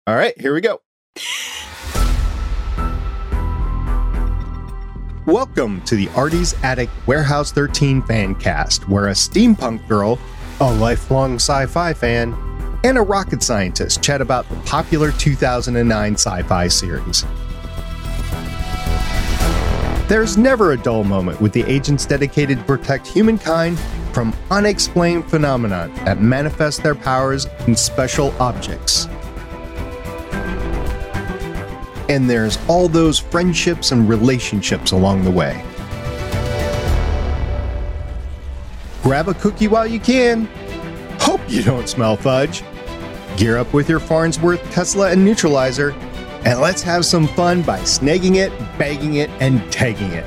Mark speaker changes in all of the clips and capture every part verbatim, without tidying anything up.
Speaker 1: All right, here we go. Welcome to the Artie's Attic Warehouse thirteen fan cast, where a steampunk girl, a lifelong sci-fi fan, and a rocket scientist chat about the popular two thousand nine sci-fi series. There's never a dull moment with the agents dedicated to protect humankind from unexplained phenomena that manifest their powers in special objects. And there's all those friendships and relationships along the way. Grab a cookie while you can. Hope you don't smell fudge. Gear up with your Farnsworth, Tesla, and neutralizer, and let's have some fun by snagging it, bagging it, and tagging it.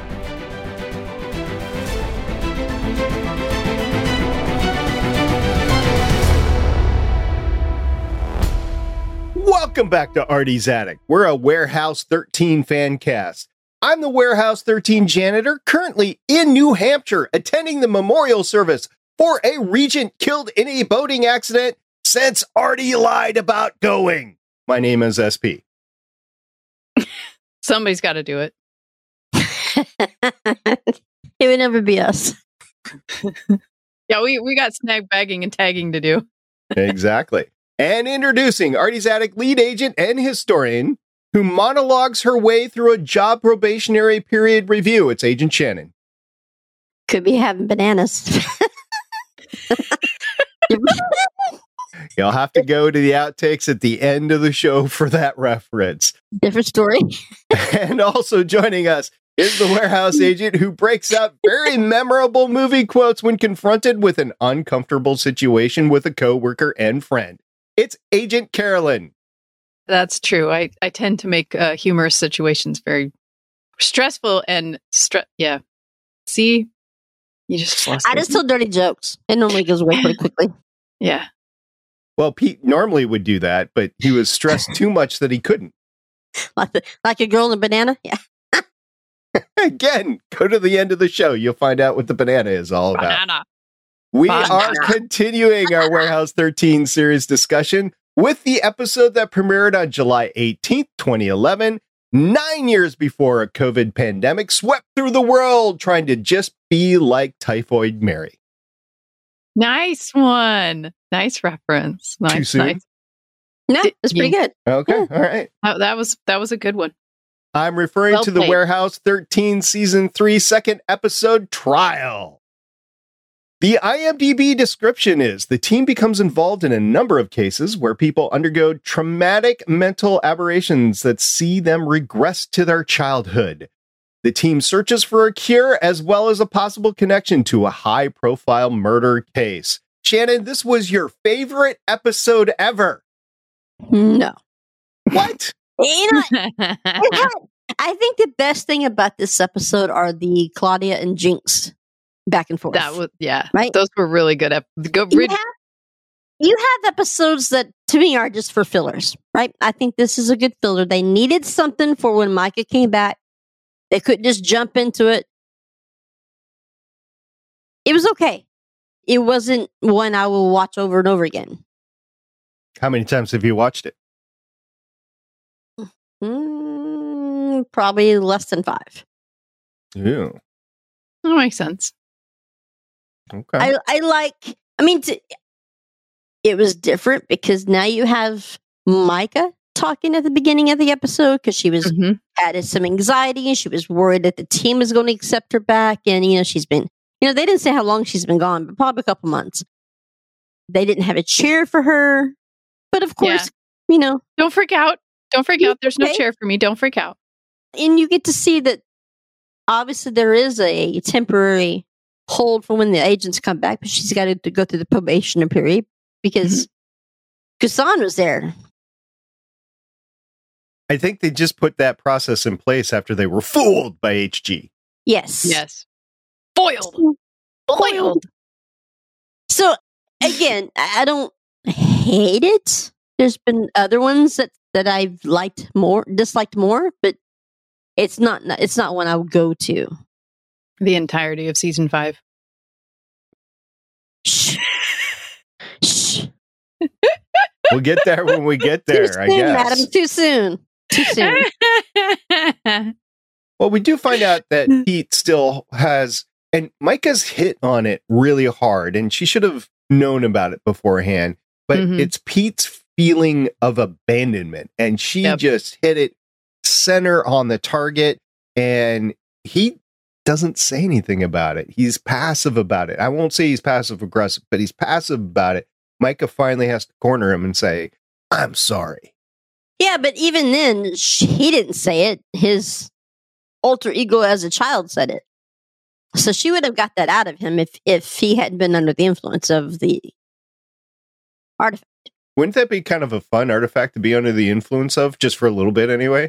Speaker 1: Welcome back to Artie's Attic. We're a Warehouse thirteen fan cast. I'm the Warehouse thirteen janitor, currently in New Hampshire, attending the memorial service for a regent killed in a boating accident since Artie lied about going. My name is S P.
Speaker 2: Somebody's got to do it.
Speaker 3: It would never be us.
Speaker 2: Yeah, we, we got snag bagging and tagging to do.
Speaker 1: Exactly. And introducing Artie's Attic lead agent and historian, who monologues her way through a job probationary period review. It's Agent Shannon.
Speaker 3: Could be having bananas.
Speaker 1: You'll have to go to the outtakes at the end of the show for that reference.
Speaker 3: Different story.
Speaker 1: And also joining us is the warehouse agent who breaks out very memorable movie quotes when confronted with an uncomfortable situation with a coworker and friend. It's Agent Carolyn.
Speaker 2: That's true. I, I tend to make uh, humorous situations very stressful and stre- yeah. See, you just lost
Speaker 3: I
Speaker 2: it.
Speaker 3: just tell dirty jokes. It normally goes away pretty quickly.
Speaker 2: Yeah.
Speaker 1: Well, Pete normally would do that, but he was stressed too much that he couldn't.
Speaker 3: Like the, like a girl in a banana? Yeah.
Speaker 1: Again, go to the end of the show. You'll find out what the banana is all about.
Speaker 2: Banana.
Speaker 1: We
Speaker 2: Banana.
Speaker 1: are continuing our Warehouse thirteen series discussion with the episode that premiered on July eighteenth, twenty eleven, nine years before a COVID pandemic swept through the world, trying to just be like Typhoid Mary.
Speaker 2: Nice one. Nice reference. Nice.
Speaker 1: Too soon?
Speaker 2: Nice.
Speaker 3: No,
Speaker 2: Did-
Speaker 3: it's pretty good.
Speaker 1: Okay,
Speaker 3: Yeah.
Speaker 1: all right.
Speaker 2: Oh, that was that was a good one.
Speaker 1: I'm referring
Speaker 2: Well
Speaker 1: to the
Speaker 2: played.
Speaker 1: Warehouse thirteen Season three second episode, Trial. The I M D B description is, the team becomes involved in a number of cases where people undergo traumatic mental aberrations that see them regress to their childhood. The team searches for a cure as well as a possible connection to a high-profile murder case. Shannon, this was your favorite episode ever.
Speaker 3: No.
Speaker 1: What?
Speaker 3: You know, it had- I think the best thing about this episode are the Claudia and Jinx back and forth.
Speaker 2: That was yeah.
Speaker 3: Right?
Speaker 2: Those were really good. Ep- good
Speaker 3: you
Speaker 2: rid-
Speaker 3: have, you have episodes that to me are just for fillers, right? I think this is a good filler. They needed something for when Micah came back. They couldn't just jump into it. It was okay. It wasn't one I will watch over and over again.
Speaker 1: How many times have you watched it?
Speaker 3: Mm, probably less than five.
Speaker 1: Ew.
Speaker 2: That makes sense.
Speaker 1: Okay.
Speaker 3: I, I like, I mean, t- it was different because now you have Micah talking at the beginning of the episode because she was
Speaker 2: Mhm.
Speaker 3: had some anxiety and she was worried that the team is going to accept her back. And, you know, she's been, you know, they didn't say how long she's been gone, but probably a couple months. They didn't have a chair for her. But of course, you know,
Speaker 2: Don't freak out. Don't freak out. There's no
Speaker 3: Okay.
Speaker 2: chair for me. Don't freak out.
Speaker 3: and you get to see that obviously there is a temporary hold for when the agents come back, but she's got to, to go through the probation period because Kusan was there.
Speaker 1: I think they just put that process in place after they were fooled by H G.
Speaker 3: Yes.
Speaker 2: Yes. Boiled. Boiled.
Speaker 3: So again, I I don't hate it. There's been other ones that, that I've liked more, disliked more, but it's not it's not one I would go to.
Speaker 2: The entirety of season five.
Speaker 3: Shh. Shh.
Speaker 1: We'll get there when we get there,
Speaker 3: Too soon,
Speaker 1: I guess.
Speaker 3: madam. Too soon. Too soon.
Speaker 1: Well, we do find out that Pete still has, and Micah's hit on it really hard, and she should have known about it beforehand, but
Speaker 2: Mhm.
Speaker 1: it's Pete's feeling of abandonment, and she
Speaker 2: Yep.
Speaker 1: just hit it center on the target, and he doesn't say anything about it. He's passive about it. I won't say he's passive aggressive, but he's passive about it. Micah finally has to corner him and say, I'm sorry.
Speaker 3: Yeah, but even then, sh- he didn't say it. His alter ego as a child said it. So she would have got that out of him if, if he hadn't been under the influence of the artifact.
Speaker 1: Wouldn't that be kind of a fun artifact to be under the influence of, just for a little bit anyway?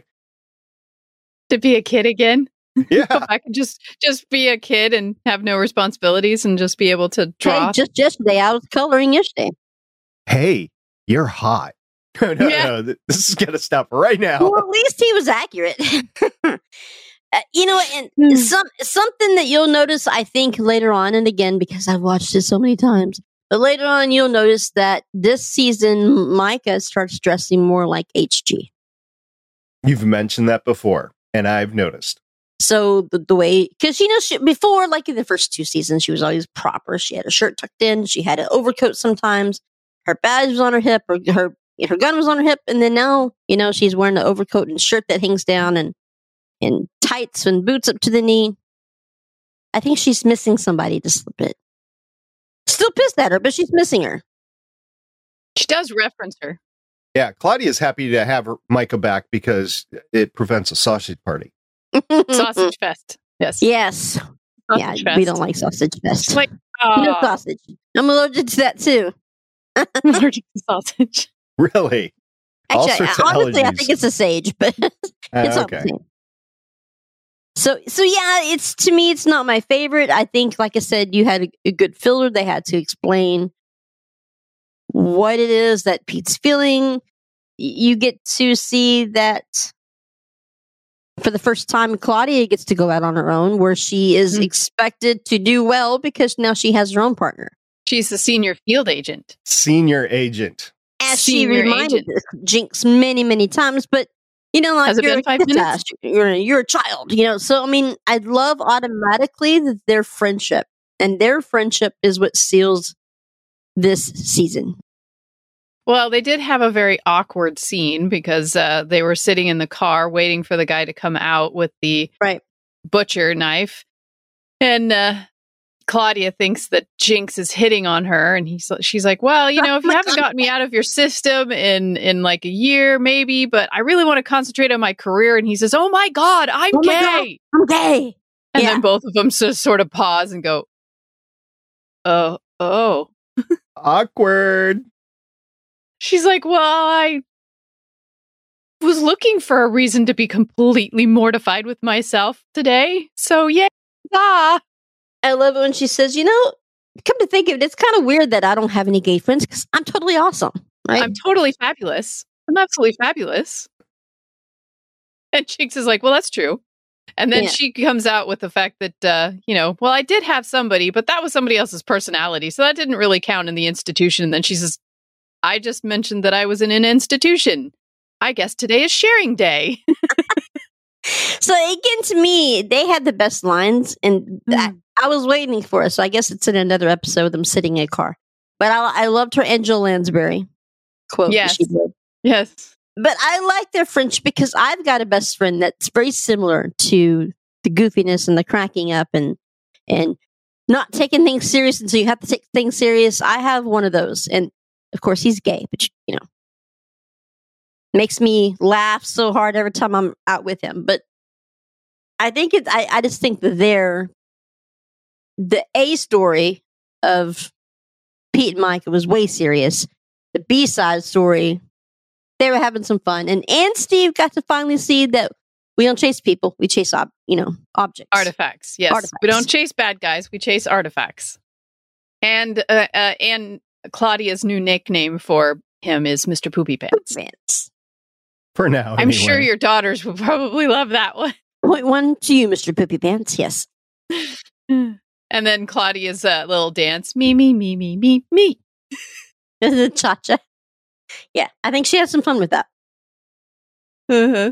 Speaker 2: To be a kid again. Go
Speaker 1: Yeah.
Speaker 2: back and just just be a kid and have no responsibilities and just be able to draw.
Speaker 3: Hey, just yesterday, I was coloring yesterday.
Speaker 1: Hey, you're hot. No, no,
Speaker 2: Yeah.
Speaker 1: no. th- This is going to stop right now.
Speaker 3: Well, at least he was accurate. Uh, you know, and
Speaker 2: Hmm.
Speaker 3: some something that you'll notice, I think, later on, and again, because I've watched it so many times, but later on, you'll notice that this season, Micah starts dressing more like H G.
Speaker 1: You've mentioned that before, and I've noticed.
Speaker 3: So the, the way, because you know, she, before, like in the first two seasons, she was always proper. She had her shirt tucked in. She had an overcoat sometimes. Her badge was on her hip, or her her gun was on her hip. And then now, you know, she's wearing an overcoat and shirt that hangs down, and and tights and boots up to the knee. I think she's missing somebody to slip it. Still pissed at her, but she's missing her.
Speaker 2: She does reference her.
Speaker 1: Yeah, Claudia's happy to have her, Micah back because it prevents a sausage party.
Speaker 2: Sausage fest. Yes.
Speaker 3: Yes.
Speaker 2: Sausage
Speaker 3: Yeah,
Speaker 2: fest.
Speaker 3: we don't like sausage fest.
Speaker 2: It's like,
Speaker 3: no
Speaker 2: oh,
Speaker 3: sausage. I'm allergic to that too.
Speaker 2: I'm allergic to sausage.
Speaker 1: Really? All
Speaker 3: Actually, I,
Speaker 1: sorts of
Speaker 3: honestly, I
Speaker 1: allergies.
Speaker 3: think it's a sage, but
Speaker 1: Uh,
Speaker 3: it's not the
Speaker 1: okay.
Speaker 3: same. So, so yeah, it's to me, it's not my favorite. I think, like I said, you had a, a good filler. They had to explain what it is that Pete's feeling. Y- You get to see that for the first time, Claudia gets to go out on her own, where she is
Speaker 2: Mhm.
Speaker 3: expected to do well because now she has her own partner.
Speaker 2: She's the senior field agent.
Speaker 1: Senior agent.
Speaker 3: As
Speaker 2: Senior
Speaker 3: she reminded Jinx many, many times, but you know, like
Speaker 2: Has it
Speaker 3: you're
Speaker 2: been
Speaker 3: a
Speaker 2: five
Speaker 3: kid
Speaker 2: minutes?
Speaker 3: ass, You're you're a child, you know. So I mean, I love automatically that their friendship, and their friendship is what seals this season.
Speaker 2: Well, they did have a very awkward scene because uh, they were sitting in the car waiting for the guy to come out with the
Speaker 3: Right.
Speaker 2: butcher knife. And uh, Claudia thinks that Jinx is hitting on her. And he's, she's like, well, you know, if you haven't gotten me out of your system in, in like a year, maybe, but I really want to concentrate on my career. And he says, oh my God, I'm
Speaker 3: Oh my God.
Speaker 2: gay.
Speaker 3: I'm gay.
Speaker 2: And
Speaker 3: Yeah.
Speaker 2: then both of them just sort of pause and go, oh, oh.
Speaker 1: Awkward.
Speaker 2: She's like, well, I was looking for a reason to be completely mortified with myself today. So, yeah. Ah.
Speaker 3: I love it when she says, you know, come to think of it, it's kind of weird that I don't have any gay friends because I'm totally awesome, right?
Speaker 2: I'm totally fabulous. I'm absolutely fabulous. And Jinx is like, well, that's true. And then
Speaker 3: Yeah.
Speaker 2: she comes out with the fact that, uh, you know, well, I did have somebody, but that was somebody else's personality. So that didn't really count in the institution. And then she says, I just mentioned that I was in an institution. I guess today is sharing day.
Speaker 3: So again, to me, they had the best lines, and I, I was waiting for it. So I guess it's in another episode of them sitting in a car. But I, I loved her Angela Lansbury quote. that
Speaker 2: Yes.
Speaker 3: she did.
Speaker 2: Yes.
Speaker 3: But I like their friendship because I've got a best friend that's very similar to the goofiness and the cracking up and and not taking things serious until you have to take things serious. I have one of those, and of course he's gay, but you know, makes me laugh so hard every time I'm out with him. But I think it's I, I just think that they're the A story of Pete and Micah was way serious. The B side story, they were having some fun, and and Steve got to finally see that we don't chase people, we chase ob- you know objects,
Speaker 2: Artifacts. Yes.
Speaker 3: Artifacts.
Speaker 2: We don't chase bad guys. We chase artifacts. And uh, uh, and Claudia's new nickname for him is Mister Poopy Pants.
Speaker 3: Pants.
Speaker 1: For now.
Speaker 2: I'm
Speaker 1: anyway.
Speaker 2: sure your daughters will probably love that one.
Speaker 3: Point one to you, Mister Poopy Pants. Yes.
Speaker 2: And then Claudia's uh, little dance, me, me, me, me, me, me.
Speaker 3: The cha-cha. Yeah, I think she had some fun with that.
Speaker 2: Uh-huh.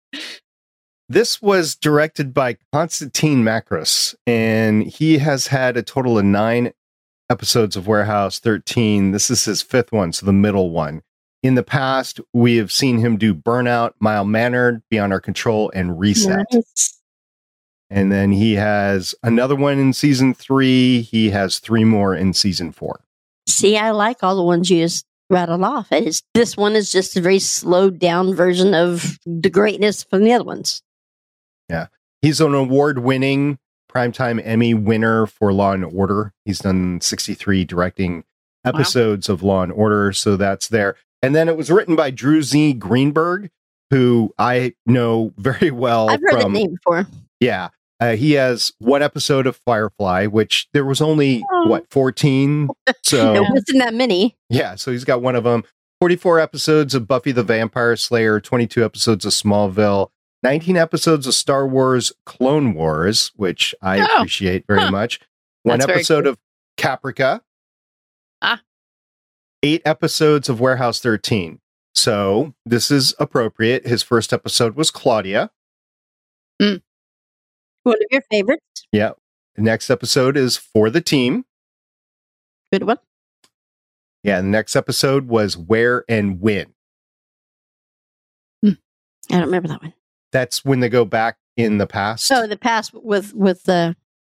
Speaker 1: This was directed by Konstantin Makris, and he has had a total of nine episodes of Warehouse thirteen. This is his fifth one, so the middle one. In the past, we have seen him do Burnout, Mild Mannered, Beyond Our Control, and Reset.
Speaker 3: Nice.
Speaker 1: And then he has another one in season three. He has three more in season four.
Speaker 3: See, I like all the ones you just rattled off. It's, this one is just a very slowed down version of the greatness from the other ones.
Speaker 1: Yeah. He's an award-winning Primetime Emmy winner for Law and Order. He's done sixty-three directing episodes wow. of Law and Order, so that's there. And then it was written by Drew Z. Greenberg, who I know very well.
Speaker 3: I've heard
Speaker 1: from,
Speaker 3: that name before.
Speaker 1: Yeah. Uh, he has one episode of Firefly, which there was only, oh. what, fourteen? So
Speaker 3: there wasn't that many.
Speaker 1: Yeah, so he's got one of them. forty-four episodes of Buffy the Vampire Slayer, twenty-two episodes of Smallville, nineteen episodes of Star Wars Clone Wars, which I oh. appreciate very huh. much. One That's episode cool. of Caprica.
Speaker 2: Ah.
Speaker 1: Eight episodes of Warehouse thirteen. So this is appropriate. His first episode was Claudia.
Speaker 3: Mm. One of your favorites.
Speaker 1: Yeah. The next episode is For the Team.
Speaker 3: Good one.
Speaker 1: Yeah. The next episode was Where and When.
Speaker 3: Mm. I don't remember that one.
Speaker 1: That's when they go back in the past.
Speaker 3: Oh, the past with with the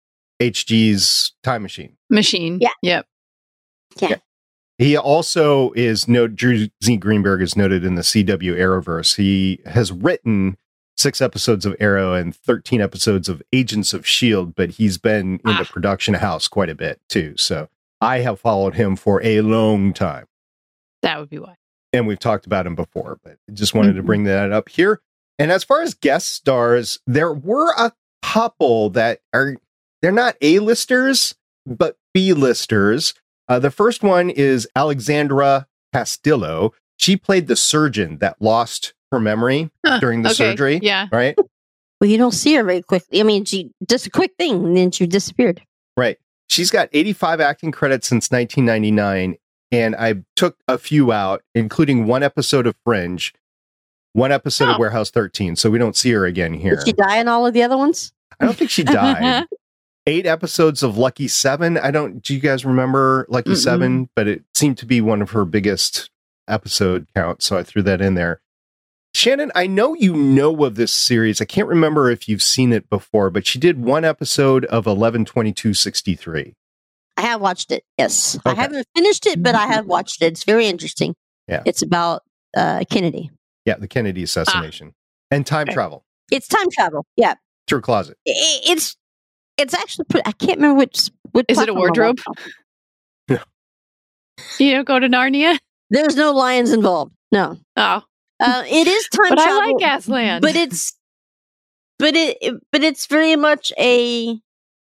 Speaker 1: H G's time machine.
Speaker 2: Machine.
Speaker 3: Yeah.
Speaker 2: Yep.
Speaker 3: Yeah. yeah.
Speaker 1: He also is no Drew Z. Greenberg is noted in the C W Arrowverse. He has written six episodes of Arrow and thirteen episodes of Agents of S H I E L D, but he's been in ah. the production house quite a bit too. So I have followed him for a long time.
Speaker 2: That would be why.
Speaker 1: And we've talked about him before, but just wanted mm-hmm. to bring that up here. And as far as guest stars, there were a couple that are, they're not A-listers, but B-listers. Uh, the first one is Alexandra Castillo. She played the surgeon that lost her memory huh, during the
Speaker 2: okay.
Speaker 1: surgery.
Speaker 2: Yeah.
Speaker 1: Right?
Speaker 3: Well, you don't see her very quickly. I mean, she just a quick thing, and then she disappeared.
Speaker 1: Right. She's got eighty-five acting credits since nineteen ninety-nine, and I took a few out, including one episode of Fringe, one episode oh. of Warehouse thirteen, so we don't see her again here.
Speaker 3: Did she die in all of the other ones?
Speaker 1: I don't think she died. Eight episodes of Lucky Seven. I don't, do you guys remember Lucky Mm-mm. Seven? But it seemed to be one of her biggest episode counts, so I threw that in there. Shannon, I know you know of this series. I can't remember if you've seen it before, but she did one episode of eleven twenty-two sixty-three.
Speaker 3: I have watched it, yes. Okay. I haven't finished it, but I have watched it. It's very interesting.
Speaker 1: Yeah.
Speaker 3: It's about uh, Kennedy.
Speaker 1: Yeah, the Kennedy assassination. Ah. And time okay. travel.
Speaker 3: It's time travel, yeah.
Speaker 1: Through a closet.
Speaker 3: It, it's it's actually, put, I can't remember which, which
Speaker 2: Is it a wardrobe?
Speaker 1: No.
Speaker 2: You don't go to Narnia?
Speaker 3: There's no lions involved, no.
Speaker 2: Oh.
Speaker 3: Uh, it is time
Speaker 2: but
Speaker 3: travel.
Speaker 2: I like Gasland.
Speaker 3: But it's, but it, it, but it's very much a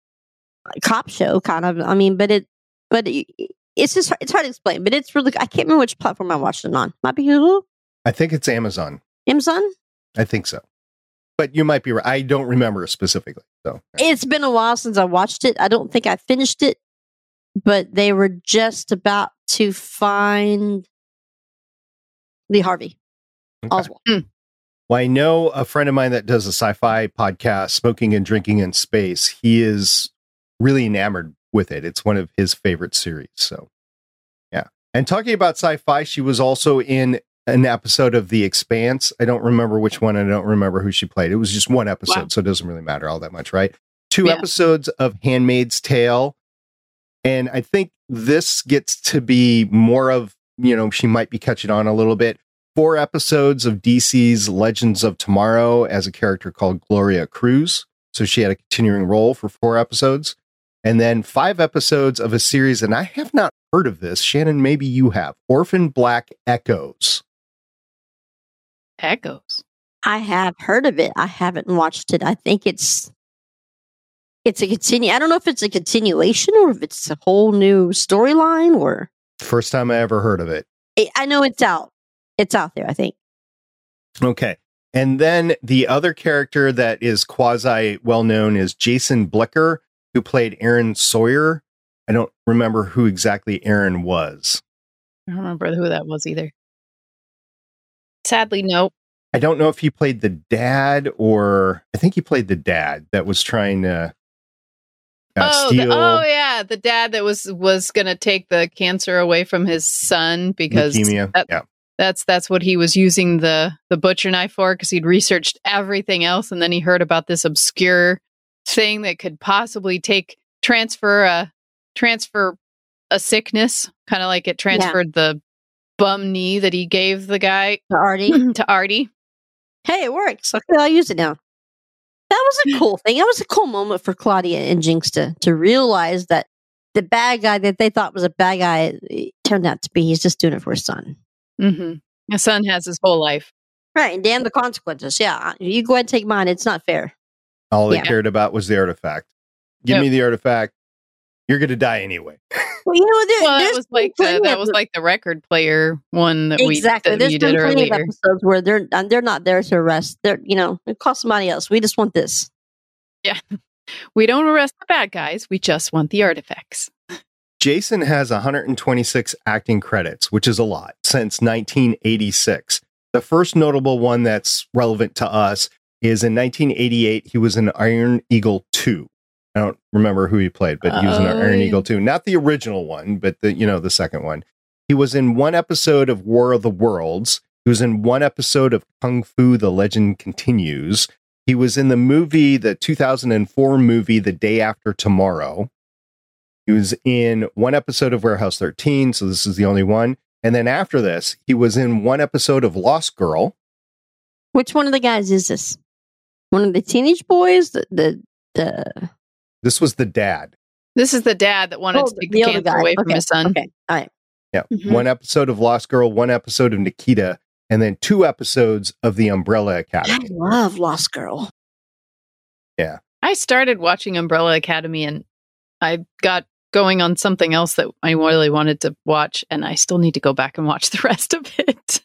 Speaker 3: cop show, kind of. I mean, but it, but it, it's just, it's hard to explain. But it's really, I can't remember which platform I watched it on. Might be Hulu.
Speaker 1: I think it's Amazon.
Speaker 3: Amazon.
Speaker 1: I think so. But you might be right. I don't remember specifically. So
Speaker 3: it's been a while since I watched it. I don't think I finished it, but they were just about to find Lee Harvey
Speaker 1: okay.
Speaker 3: Oswald. Mm.
Speaker 1: Well, I know a friend of mine that does a sci-fi podcast, Smoking and Drinking in Space. He is really enamored with it. It's one of his favorite series. So, yeah. And talking about sci-fi, she was also in an episode of The Expanse. I don't remember which one. I don't remember who she played. It was just one episode, wow. so it doesn't really matter all that much, right? Two yeah. episodes of Handmaid's Tale. And I think this gets to be more of, you know, she might be catching on a little bit. Four episodes of D C's Legends of Tomorrow as a character called Gloria Cruz. So she had a continuing role for four episodes. And then five episodes of a series, and I have not heard of this. Shannon, maybe you have. Orphan Black Echoes.
Speaker 2: Echoes.
Speaker 3: I have heard of it. I haven't watched it. I think it's it's a continue. I don't know if it's a continuation or if it's a whole new storyline or.
Speaker 1: First time I ever heard of it.
Speaker 3: I know it's out. It's out there, I think.
Speaker 1: Okay. And then the other character that is quasi well known is Jason Blicker, who played Aaron Sawyer. I don't remember who exactly Aaron was.
Speaker 2: I don't remember who that was either. Sadly, no.
Speaker 1: I don't know if he played the dad or I think he played the dad that was trying to uh,
Speaker 2: oh,
Speaker 1: steal.
Speaker 2: The, oh yeah, the dad that was was going to take the cancer away from his son because
Speaker 1: leukemia.
Speaker 2: That,
Speaker 1: yeah.
Speaker 2: That's that's what he was using the the butcher knife for, because he'd researched everything else, and then he heard about this obscure thing that could possibly take transfer a transfer a sickness, kind of like it transferred yeah. the bum knee that he gave the guy
Speaker 3: to Artie.
Speaker 2: to Artie.
Speaker 3: Hey, it works. Okay, I'll use it now. That was a cool thing. That was a cool moment for Claudia and Jinx to to realize that the bad guy that they thought was a bad guy turned out to be he's just doing it for his son.
Speaker 2: Mm-hmm. His son has his whole life.
Speaker 3: Right, and damn the consequences. Yeah, you go ahead and take mine. It's not fair.
Speaker 1: All they
Speaker 3: yeah.
Speaker 1: cared about was the artifact. Give
Speaker 2: yep.
Speaker 1: me the artifact. You're going to die anyway.
Speaker 3: Well, you know, there,
Speaker 2: well,
Speaker 3: there's
Speaker 2: that was like the, that was like the record player one that
Speaker 3: exactly.
Speaker 2: we that
Speaker 3: there's
Speaker 2: you
Speaker 3: been
Speaker 2: did
Speaker 3: plenty
Speaker 2: earlier.
Speaker 3: of episodes where they're they're not there to arrest. They're you know it costs somebody else. We just want this.
Speaker 2: Yeah, we don't arrest the bad guys. We just want the artifacts.
Speaker 1: Jason has one hundred twenty-six acting credits, which is a lot, since nineteen eighty-six. The first notable one that's relevant to us is in nineteen eighty-eight, he was in Iron Eagle two. I don't remember who he played, but he was in
Speaker 2: Oh,
Speaker 1: Iron
Speaker 2: yeah.
Speaker 1: Eagle two. Not the original one, but the you know the second one. He was in one episode of War of the Worlds. He was in one episode of Kung Fu: The Legend Continues. He was in the movie, the two thousand four movie, The Day After Tomorrow. He was in one episode of Warehouse thirteen, so this is the only one. And then after this, he was in one episode of Lost Girl.
Speaker 3: Which one of the guys is this? One of the teenage boys? The the, the...
Speaker 1: This was the dad.
Speaker 2: This is the dad that wanted
Speaker 3: oh,
Speaker 2: to take
Speaker 3: the
Speaker 2: the
Speaker 3: other
Speaker 2: cancer
Speaker 3: guy.
Speaker 2: away
Speaker 3: okay.
Speaker 2: from his son.
Speaker 3: Okay, all right.
Speaker 1: Yeah,
Speaker 2: Mhm.
Speaker 1: one episode of Lost Girl, one episode of Nikita, and then two episodes of The Umbrella
Speaker 3: I
Speaker 1: Academy.
Speaker 3: love Lost Girl.
Speaker 1: Yeah.
Speaker 2: I started watching Umbrella Academy and I got going on something else that I really wanted to watch, and I still need to go back and watch the rest of it.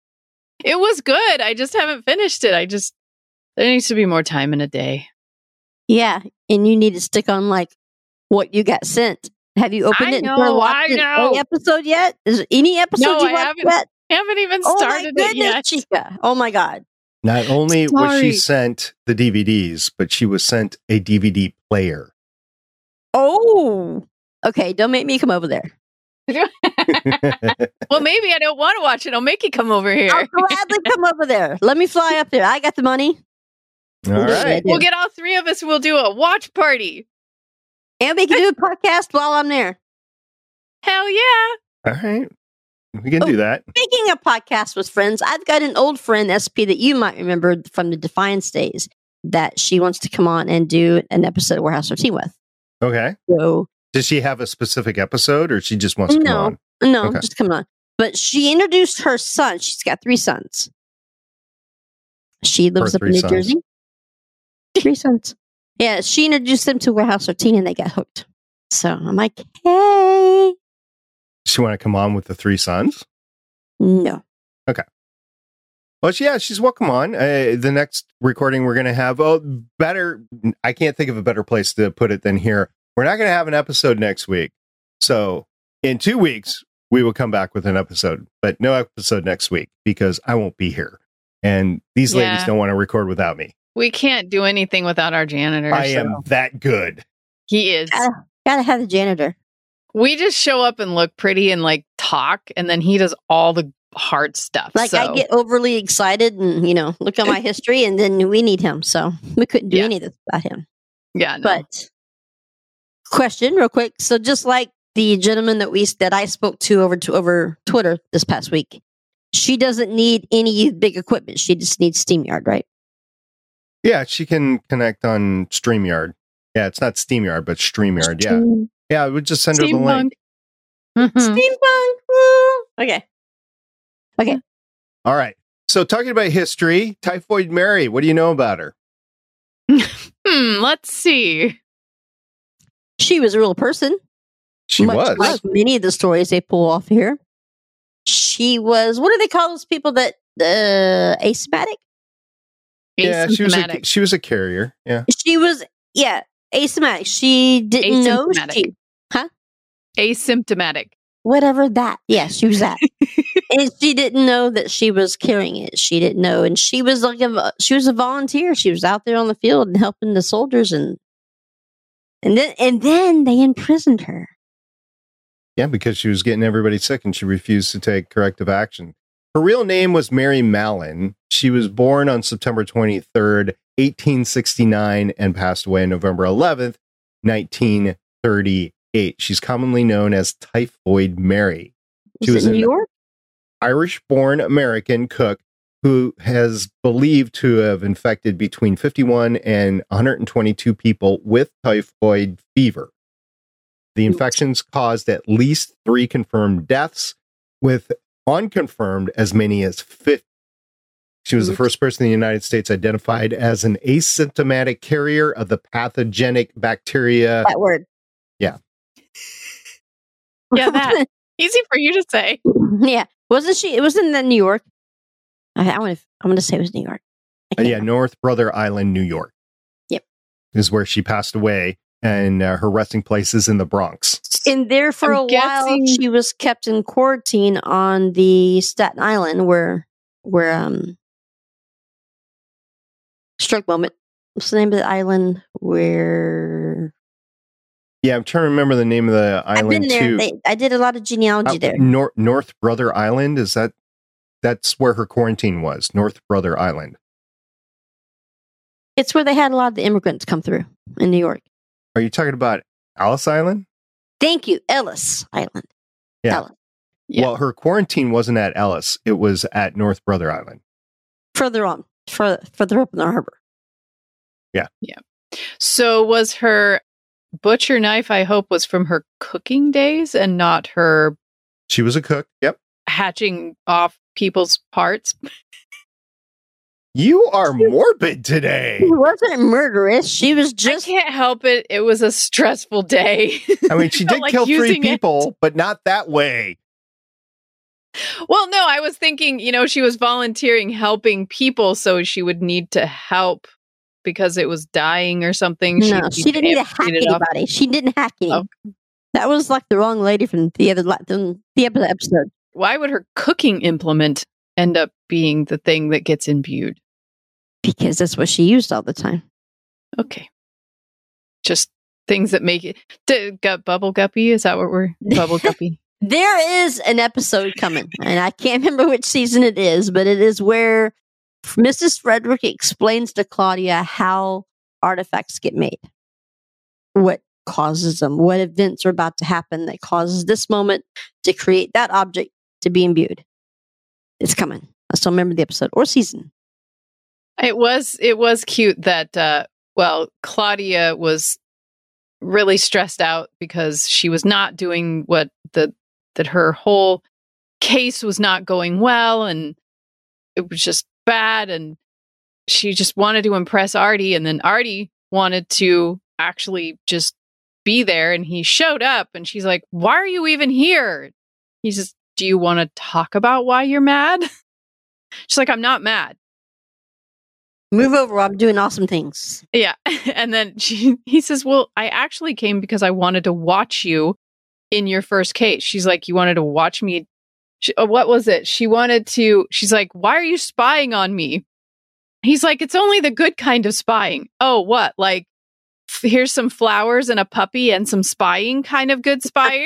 Speaker 2: It was good. I just haven't finished it. I just, there needs to be more time in a day.
Speaker 3: Yeah, and you need to stick on like what you got sent. Have you opened
Speaker 2: I
Speaker 3: it
Speaker 2: know,
Speaker 3: and started
Speaker 2: I
Speaker 3: watching
Speaker 2: know.
Speaker 3: any episode yet? Is there any episode
Speaker 2: No,
Speaker 3: you
Speaker 2: I
Speaker 3: watched
Speaker 2: haven't
Speaker 3: yet?
Speaker 2: I haven't even
Speaker 3: Oh my
Speaker 2: started it
Speaker 3: goodness,
Speaker 2: yet.
Speaker 3: Chica! Oh my god!
Speaker 1: Not only was
Speaker 2: Sorry.
Speaker 1: she sent the D V Ds, but she was sent a D V D player.
Speaker 3: Oh, okay. Don't make me come over there.
Speaker 2: Well, maybe I don't want to watch it. I'll make you come over here.
Speaker 3: I'll gladly come over there. Let me fly up there. I got the money.
Speaker 1: All
Speaker 3: We'll do
Speaker 1: right.
Speaker 3: it.
Speaker 2: We'll get all three of us. We'll do a watch party.
Speaker 3: And we can do a podcast while I'm there.
Speaker 2: Hell yeah.
Speaker 1: All right. We can
Speaker 3: Oh.
Speaker 1: do that.
Speaker 3: Speaking of podcasts with friends, I've got an old friend, S P, that you might remember from the Defiance days, that she wants to come on and do an episode of Warehouse thirteen with.
Speaker 1: Okay.
Speaker 3: So,
Speaker 1: Does she have a specific episode or she just wants to
Speaker 3: no,
Speaker 1: come on?
Speaker 3: no,
Speaker 1: Okay.
Speaker 3: just come on. But she introduced her son. She's got three sons. She lives
Speaker 1: Her
Speaker 3: up in
Speaker 1: three
Speaker 3: New
Speaker 1: sons.
Speaker 3: Jersey. Three sons. Yeah, she introduced them to Warehouse thirteen and they got hooked. So I'm like, hey.
Speaker 1: Does she want to come on with the three sons?
Speaker 3: No.
Speaker 1: Well, yeah, she's welcome on. Uh, the next recording we're going to have, oh, better, I can't think of a better place to put it than here. We're not going to have an episode next week. So in two weeks, we will come back with an episode, but no episode next week because I won't be here. And these
Speaker 2: Yeah.
Speaker 1: ladies don't want to record without me.
Speaker 2: We can't do anything without our janitor.
Speaker 1: I
Speaker 2: so
Speaker 1: am that good.
Speaker 2: He is.
Speaker 3: Gotta, gotta have the janitor.
Speaker 2: We just show up and look pretty and like talk, and then he does all the hard stuff.
Speaker 3: Like
Speaker 2: so.
Speaker 3: I get overly excited and, you know, look at my history and then we need him. So we couldn't do
Speaker 2: Yeah.
Speaker 3: any of this without him.
Speaker 2: yeah, no.
Speaker 3: But question real quick. So just like the gentleman that we that I spoke to over to over Twitter this past week, she doesn't need any big equipment. She just needs SteamYard, right?
Speaker 1: Yeah, she can connect on StreamYard. Yeah, it's not SteamYard, but StreamYard. Yeah.
Speaker 3: Steam-
Speaker 1: Yeah, I would just send her the link.
Speaker 2: Mhm.
Speaker 3: Steampunk. Woo. Okay. Okay.
Speaker 1: All right. So talking about history, Typhoid Mary, what do you know about her?
Speaker 2: Hmm, let's see.
Speaker 3: She was a real person.
Speaker 1: She
Speaker 3: much
Speaker 1: was.
Speaker 3: like many of the stories they pull off here. She was. What do they call those people that uh, asthmatic?
Speaker 1: Yeah, she was a,
Speaker 2: Asymptomatic.
Speaker 1: she was a carrier. Yeah.
Speaker 3: She was. Yeah, asthmatic. She didn't know
Speaker 2: Asymptomatic.
Speaker 3: she.
Speaker 2: Asymptomatic.
Speaker 3: whatever that. Yeah, she was that. And she didn't know that she was carrying it. She didn't know. And she was like a, she was a volunteer. She was out there on the field and helping the soldiers. And, and then, and then they imprisoned her.
Speaker 1: Yeah, because she was getting everybody sick and she refused to take corrective action. Her real name was Mary Mallon. She was born on September twenty-third, eighteen sixty-nine, and passed away on November eleventh, nineteen thirty-eight. She's commonly known as Typhoid Mary. She
Speaker 3: Was
Speaker 1: was
Speaker 3: it New
Speaker 1: an
Speaker 3: York?
Speaker 1: Irish-born American cook who has believed to have infected between fifty-one and one hundred twenty-two people with typhoid fever. The infections caused at least three confirmed deaths, with unconfirmed as many as fifty. She was the first person in the United States identified as an asymptomatic carrier of the pathogenic bacteria.
Speaker 3: That word.
Speaker 1: Yeah.
Speaker 2: Yeah, that. Easy for you to say.
Speaker 3: Yeah. Wasn't she? It was in the New York. I, I want to. I'm going to say it was New York. I
Speaker 1: Uh,
Speaker 3: can't
Speaker 1: yeah,
Speaker 3: remember.
Speaker 1: North Brother Island, New York.
Speaker 3: Yep.
Speaker 1: Is where she passed away, and uh, her resting place is in the Bronx.
Speaker 3: And there for
Speaker 2: I'm
Speaker 3: a
Speaker 2: guessing-
Speaker 3: while, she was kept in quarantine on the Staten Island, where where um, stroke moment. What's the name of the island? Where
Speaker 1: Yeah, I'm trying to remember the name of the
Speaker 3: I've
Speaker 1: island
Speaker 3: been there.
Speaker 1: too.
Speaker 3: They, I did a lot of genealogy
Speaker 1: Uh,
Speaker 3: there.
Speaker 1: Nor- North Brother Island, is that? That's where her quarantine was. North Brother Island.
Speaker 3: It's where they had a lot of the immigrants come through in New York.
Speaker 1: Are you talking about Alice Island?
Speaker 3: Thank you, Ellis Island.
Speaker 1: Yeah.
Speaker 3: Ellis.
Speaker 2: Yeah.
Speaker 1: Well, her quarantine wasn't at Ellis. It was at North Brother Island.
Speaker 3: Further on, further, further up in the harbor.
Speaker 2: So was her butcher knife, I hope, was from her cooking days and not her
Speaker 1: She was a cook. Yep.
Speaker 2: hatching off people's parts.
Speaker 1: You are morbid today.
Speaker 3: She wasn't murderous. She was just.
Speaker 2: I can't help it. It was a stressful day.
Speaker 1: I mean, she
Speaker 2: Felt
Speaker 1: did
Speaker 2: like
Speaker 1: kill three
Speaker 2: using it.
Speaker 1: people, but not that way.
Speaker 2: Well, no, I was thinking, you know, she was volunteering helping people, so she would need to help because it was dying or something.
Speaker 3: No,
Speaker 2: She'd
Speaker 3: she
Speaker 2: be
Speaker 3: didn't need to hack
Speaker 2: amputated off.
Speaker 3: anybody. She didn't hack anyone.
Speaker 2: Oh.
Speaker 3: That was like the wrong lady from the other la- the, the other episode.
Speaker 2: Why would her cooking implement end up being the thing that gets imbued?
Speaker 3: Because that's what she used all the time.
Speaker 2: Okay. Just things that make it. D- gut bubble guppy? Is that what we're. Bubble guppy?
Speaker 3: There is an episode coming, and I can't remember which season it is, but it is where Missus Frederick explains to Claudia how artifacts get made, what causes them, what events are about to happen that causes this moment to create that object to be imbued. It's coming. I still remember the episode or season.
Speaker 2: It was it was cute that uh well, Claudia was really stressed out because she was not doing what the that her whole case was not going well, and it was just bad, and she just wanted to impress Artie, and then Artie wanted to actually just be there, and he showed up, and she's like, "Why are you even here?" He says, "Do you want to talk about why you're mad?" She's like, "I'm not mad."
Speaker 3: Move over. I'm doing awesome things.
Speaker 2: Yeah. And then she, he says, "Well, I actually came because I wanted to watch you in your first case." She's like, "You wanted to watch me?" She, oh, what was it? She wanted to, she's like, "Why are you spying on me?" He's like, "It's only the good kind of spying." "Oh, what? Like, f- here's some flowers and a puppy and some spying kind of good spying?"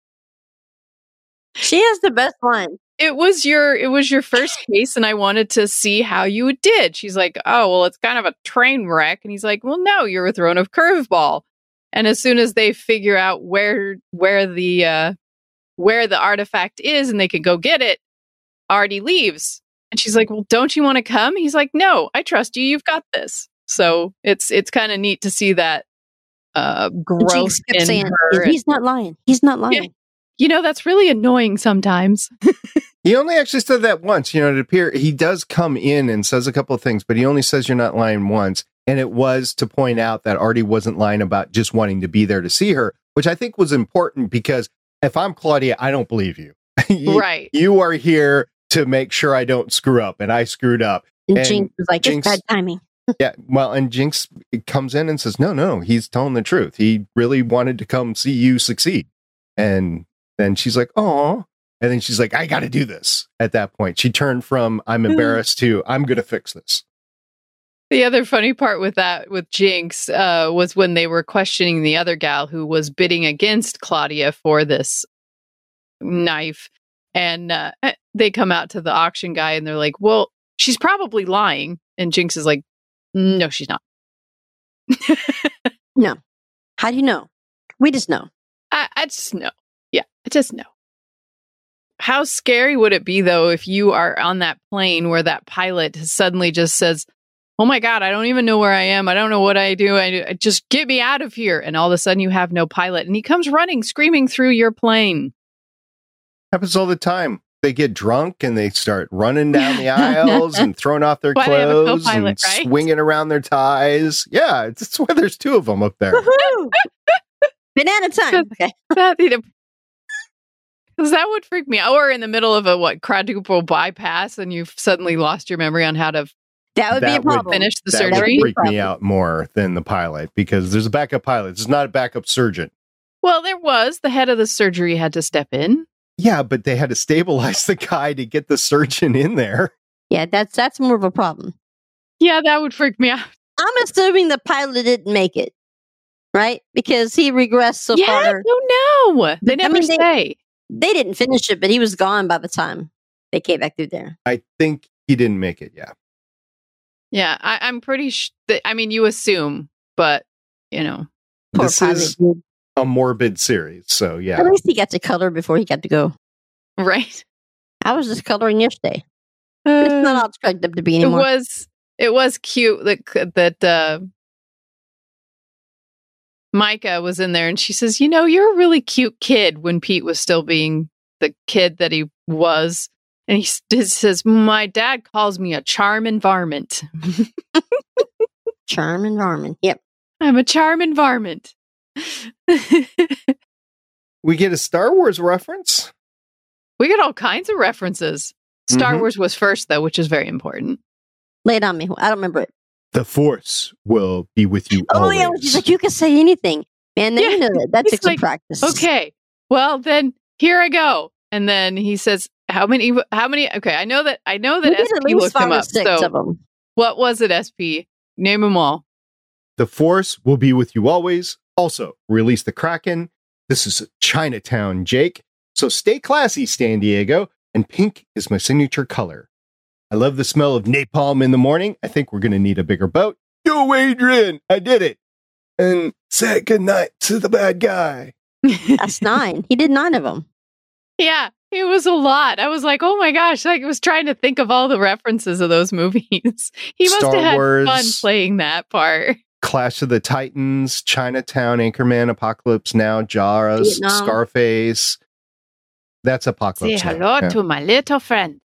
Speaker 3: She has the best line.
Speaker 2: It was your it was your first case, and I wanted to see how you did. She's like, "Oh, well, it's kind of a train wreck." And he's like, "Well, no, you were thrown a curveball." And as soon as they figure out where where the uh, where the artifact is, and they can go get it, Artie leaves, and she's like, "Well, don't you want to come?" He's like, "No, I trust you. You've got this." So it's it's kind of neat to see that uh, growth
Speaker 3: Jinx kept
Speaker 2: in
Speaker 3: saying,
Speaker 2: her.
Speaker 3: "He's not lying. He's not lying."
Speaker 2: Yeah. You know, that's really annoying sometimes.
Speaker 1: He only actually said that once. You know, it appear he does come in and says a couple of things, but he only says you're not lying once. And it was to point out that Artie wasn't lying about just wanting to be there to see her, which I think was important because if I'm Claudia, I don't believe you. you
Speaker 2: Right.
Speaker 1: You are here to make sure I don't screw up, and I screwed up.
Speaker 3: And,
Speaker 1: And
Speaker 3: Jinx was like,
Speaker 1: Jinx-
Speaker 3: "It's bad timing."
Speaker 1: Yeah, well, and Jinx comes in and says, no, no, he's telling the truth. He really wanted to come see you succeed. And then she's like, oh, and then she's like, I got to do this. At that point, she turned from I'm embarrassed to I'm going to fix this.
Speaker 2: The other funny part with that, with Jinx, uh, was when they were questioning the other gal who was bidding against Claudia for this knife. And uh, they come out to the auction guy and they're like, well, she's probably lying. And Jinx is like, no, she's not.
Speaker 3: No. How do you know? We just know.
Speaker 2: I, I just know. Yeah, I just know. How scary would it be, though, if you are on that plane where that pilot suddenly just says, oh my God, I don't even know where I am. I don't know what I do. I, I just get me out of here. And all of a sudden you have no pilot. And he comes running, screaming through your plane.
Speaker 1: Happens all the time. They get drunk and they start running down the aisles and throwing off their
Speaker 2: Why they have a
Speaker 1: clothes
Speaker 2: co-pilot,
Speaker 1: and
Speaker 2: right?
Speaker 1: swinging around their ties. Yeah, it's, it's why there's two of them up there.
Speaker 3: Woohoo! Banana time. Okay.
Speaker 2: That, you know, 'cause that would freak me out. Or in the middle of a, what, quadruple bypass and you've suddenly lost your memory on how to
Speaker 3: That would
Speaker 1: That
Speaker 3: be a
Speaker 1: would
Speaker 3: problem.
Speaker 2: finish the
Speaker 1: That
Speaker 2: surgery.
Speaker 1: would freak me out more than the pilot because there's a backup pilot. It's not a backup surgeon.
Speaker 2: Well, there was. The head of the surgery had to step in.
Speaker 1: Yeah, but they had to stabilize the guy to get the surgeon in there.
Speaker 3: Yeah, that's that's more of a problem.
Speaker 2: Yeah, that would freak me out.
Speaker 3: I'm assuming the pilot didn't make it, right? Because he regressed so
Speaker 2: yeah,
Speaker 3: far.
Speaker 2: no, no. They
Speaker 3: I
Speaker 2: never
Speaker 3: mean, they-
Speaker 2: say.
Speaker 3: They didn't finish it, but he was gone by the time they came back through there.
Speaker 1: I think he didn't make it. Yeah.
Speaker 2: Yeah, I, I'm pretty sure. Sh- I mean, you assume, but, you know.
Speaker 3: Poor
Speaker 1: This
Speaker 3: pilot.
Speaker 1: is
Speaker 3: dude.
Speaker 1: a morbid series. So, yeah.
Speaker 3: At least he got to color before he got to go.
Speaker 2: Right.
Speaker 3: I was just coloring yesterday. It's not all cracked up to be
Speaker 2: It
Speaker 3: anymore.
Speaker 2: was it was cute that that uh, Micah was in there, and she says, "You know, you're a really cute kid." When Pete was still being the kid that he was, and he s- he says, "My dad calls me a charming varmint.
Speaker 3: Charm and varmint. Yep.
Speaker 2: I'm a charming varmint."
Speaker 1: We get a Star Wars reference.
Speaker 2: We get all kinds of references. Star
Speaker 1: Mhm.
Speaker 2: Wars was first, though, which is very important.
Speaker 3: Lay it on me. I don't remember it.
Speaker 1: The Force will be with you
Speaker 3: Oh,
Speaker 1: always.
Speaker 3: yeah. She's like, you can say anything. Man, they
Speaker 2: Yeah.
Speaker 3: know that. That
Speaker 2: He's
Speaker 3: takes some
Speaker 2: like,
Speaker 3: practice.
Speaker 2: Okay, well then here I go. And then he says, "How many? How many? Okay, I know that. I know
Speaker 3: We
Speaker 2: that
Speaker 3: did
Speaker 2: S
Speaker 3: at
Speaker 2: P
Speaker 3: least
Speaker 2: looked
Speaker 3: five
Speaker 2: them
Speaker 3: or
Speaker 2: up.
Speaker 3: six
Speaker 2: So
Speaker 3: of them.
Speaker 2: what was it? S P, name them all.
Speaker 1: The Force will be with you always. Also, release the Kraken. This is Chinatown, Jake. So stay classy, San Diego. And pink is my signature color. I love the smell of napalm in the morning. I think we're going to need a bigger boat. Yo, Adrian, I did it. And say goodnight to the bad guy.
Speaker 3: That's nine. He did nine of them.
Speaker 2: Yeah, it was a lot. I was like, oh my gosh! Like I was trying to think of all the references of those movies. He must
Speaker 1: Star
Speaker 2: have had
Speaker 1: Wars.
Speaker 2: fun playing that part.
Speaker 1: Clash of the Titans, Chinatown, Anchorman, Apocalypse Now, Jaws,
Speaker 3: Vietnam.
Speaker 1: Scarface. That's
Speaker 2: Say
Speaker 1: Apocalypse Now.
Speaker 2: hello
Speaker 1: Yeah.
Speaker 2: to my little friend.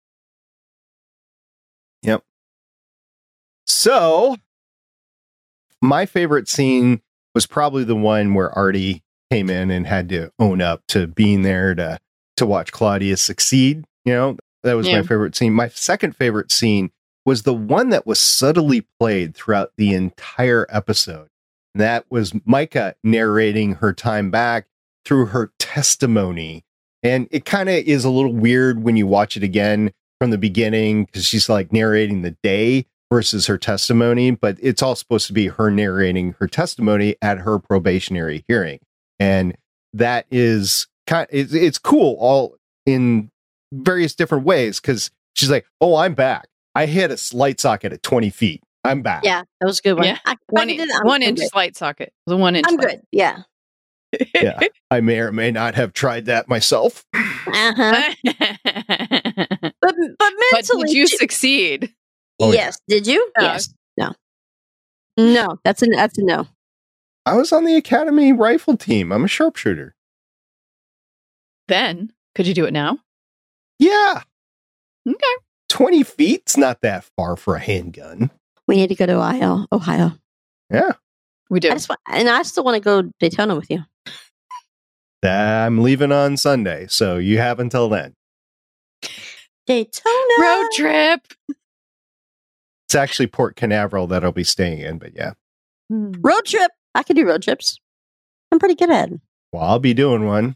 Speaker 1: So, my favorite scene was probably the one where Artie came in and had to own up to being there to to watch Claudia succeed. You know, that was
Speaker 2: Yeah.
Speaker 1: my favorite scene. My second favorite scene was the one that was subtly played throughout the entire episode. And that was Micah narrating her time back through her testimony. And it kind of is a little weird when you watch it again from the beginning because she's like narrating the day versus her testimony, but it's all supposed to be her narrating her testimony at her probationary hearing. And that is kind it's, it's cool all in various different ways because she's like, oh, I'm back. I hit a light socket at twenty feet. I'm back.
Speaker 3: Yeah, that was a good one.
Speaker 2: Yeah.
Speaker 3: I, I
Speaker 2: One,
Speaker 3: can
Speaker 2: in-
Speaker 3: do that. I'm-
Speaker 2: one
Speaker 3: I'm
Speaker 2: inch
Speaker 3: good.
Speaker 2: light socket. It was a one inch.
Speaker 3: I'm
Speaker 2: light.
Speaker 3: good. Yeah.
Speaker 1: Yeah. I may or may not have tried that myself.
Speaker 3: Uh-huh.
Speaker 2: but
Speaker 3: But, but mentally,
Speaker 2: did you
Speaker 3: too-
Speaker 2: succeed?
Speaker 1: Oh, yeah.
Speaker 3: yes. Did you?
Speaker 2: No.
Speaker 3: Yes. No. No. That's a that's a no.
Speaker 1: I was on the Academy rifle team. I'm a sharpshooter.
Speaker 2: Then could you do it now?
Speaker 1: Yeah.
Speaker 2: Okay.
Speaker 1: twenty feet's not that far for a handgun.
Speaker 3: We need to go to Ohio. Ohio.
Speaker 1: Yeah.
Speaker 2: We do.
Speaker 3: I just want, and I still want to go to Daytona with you.
Speaker 1: I'm leaving on Sunday, so you have until then.
Speaker 3: Daytona
Speaker 2: Road trip.
Speaker 1: It's actually Port Canaveral that I'll be staying in, but yeah.
Speaker 3: road trip. I can do road trips. I'm pretty good at it.
Speaker 1: Well, I'll be doing one.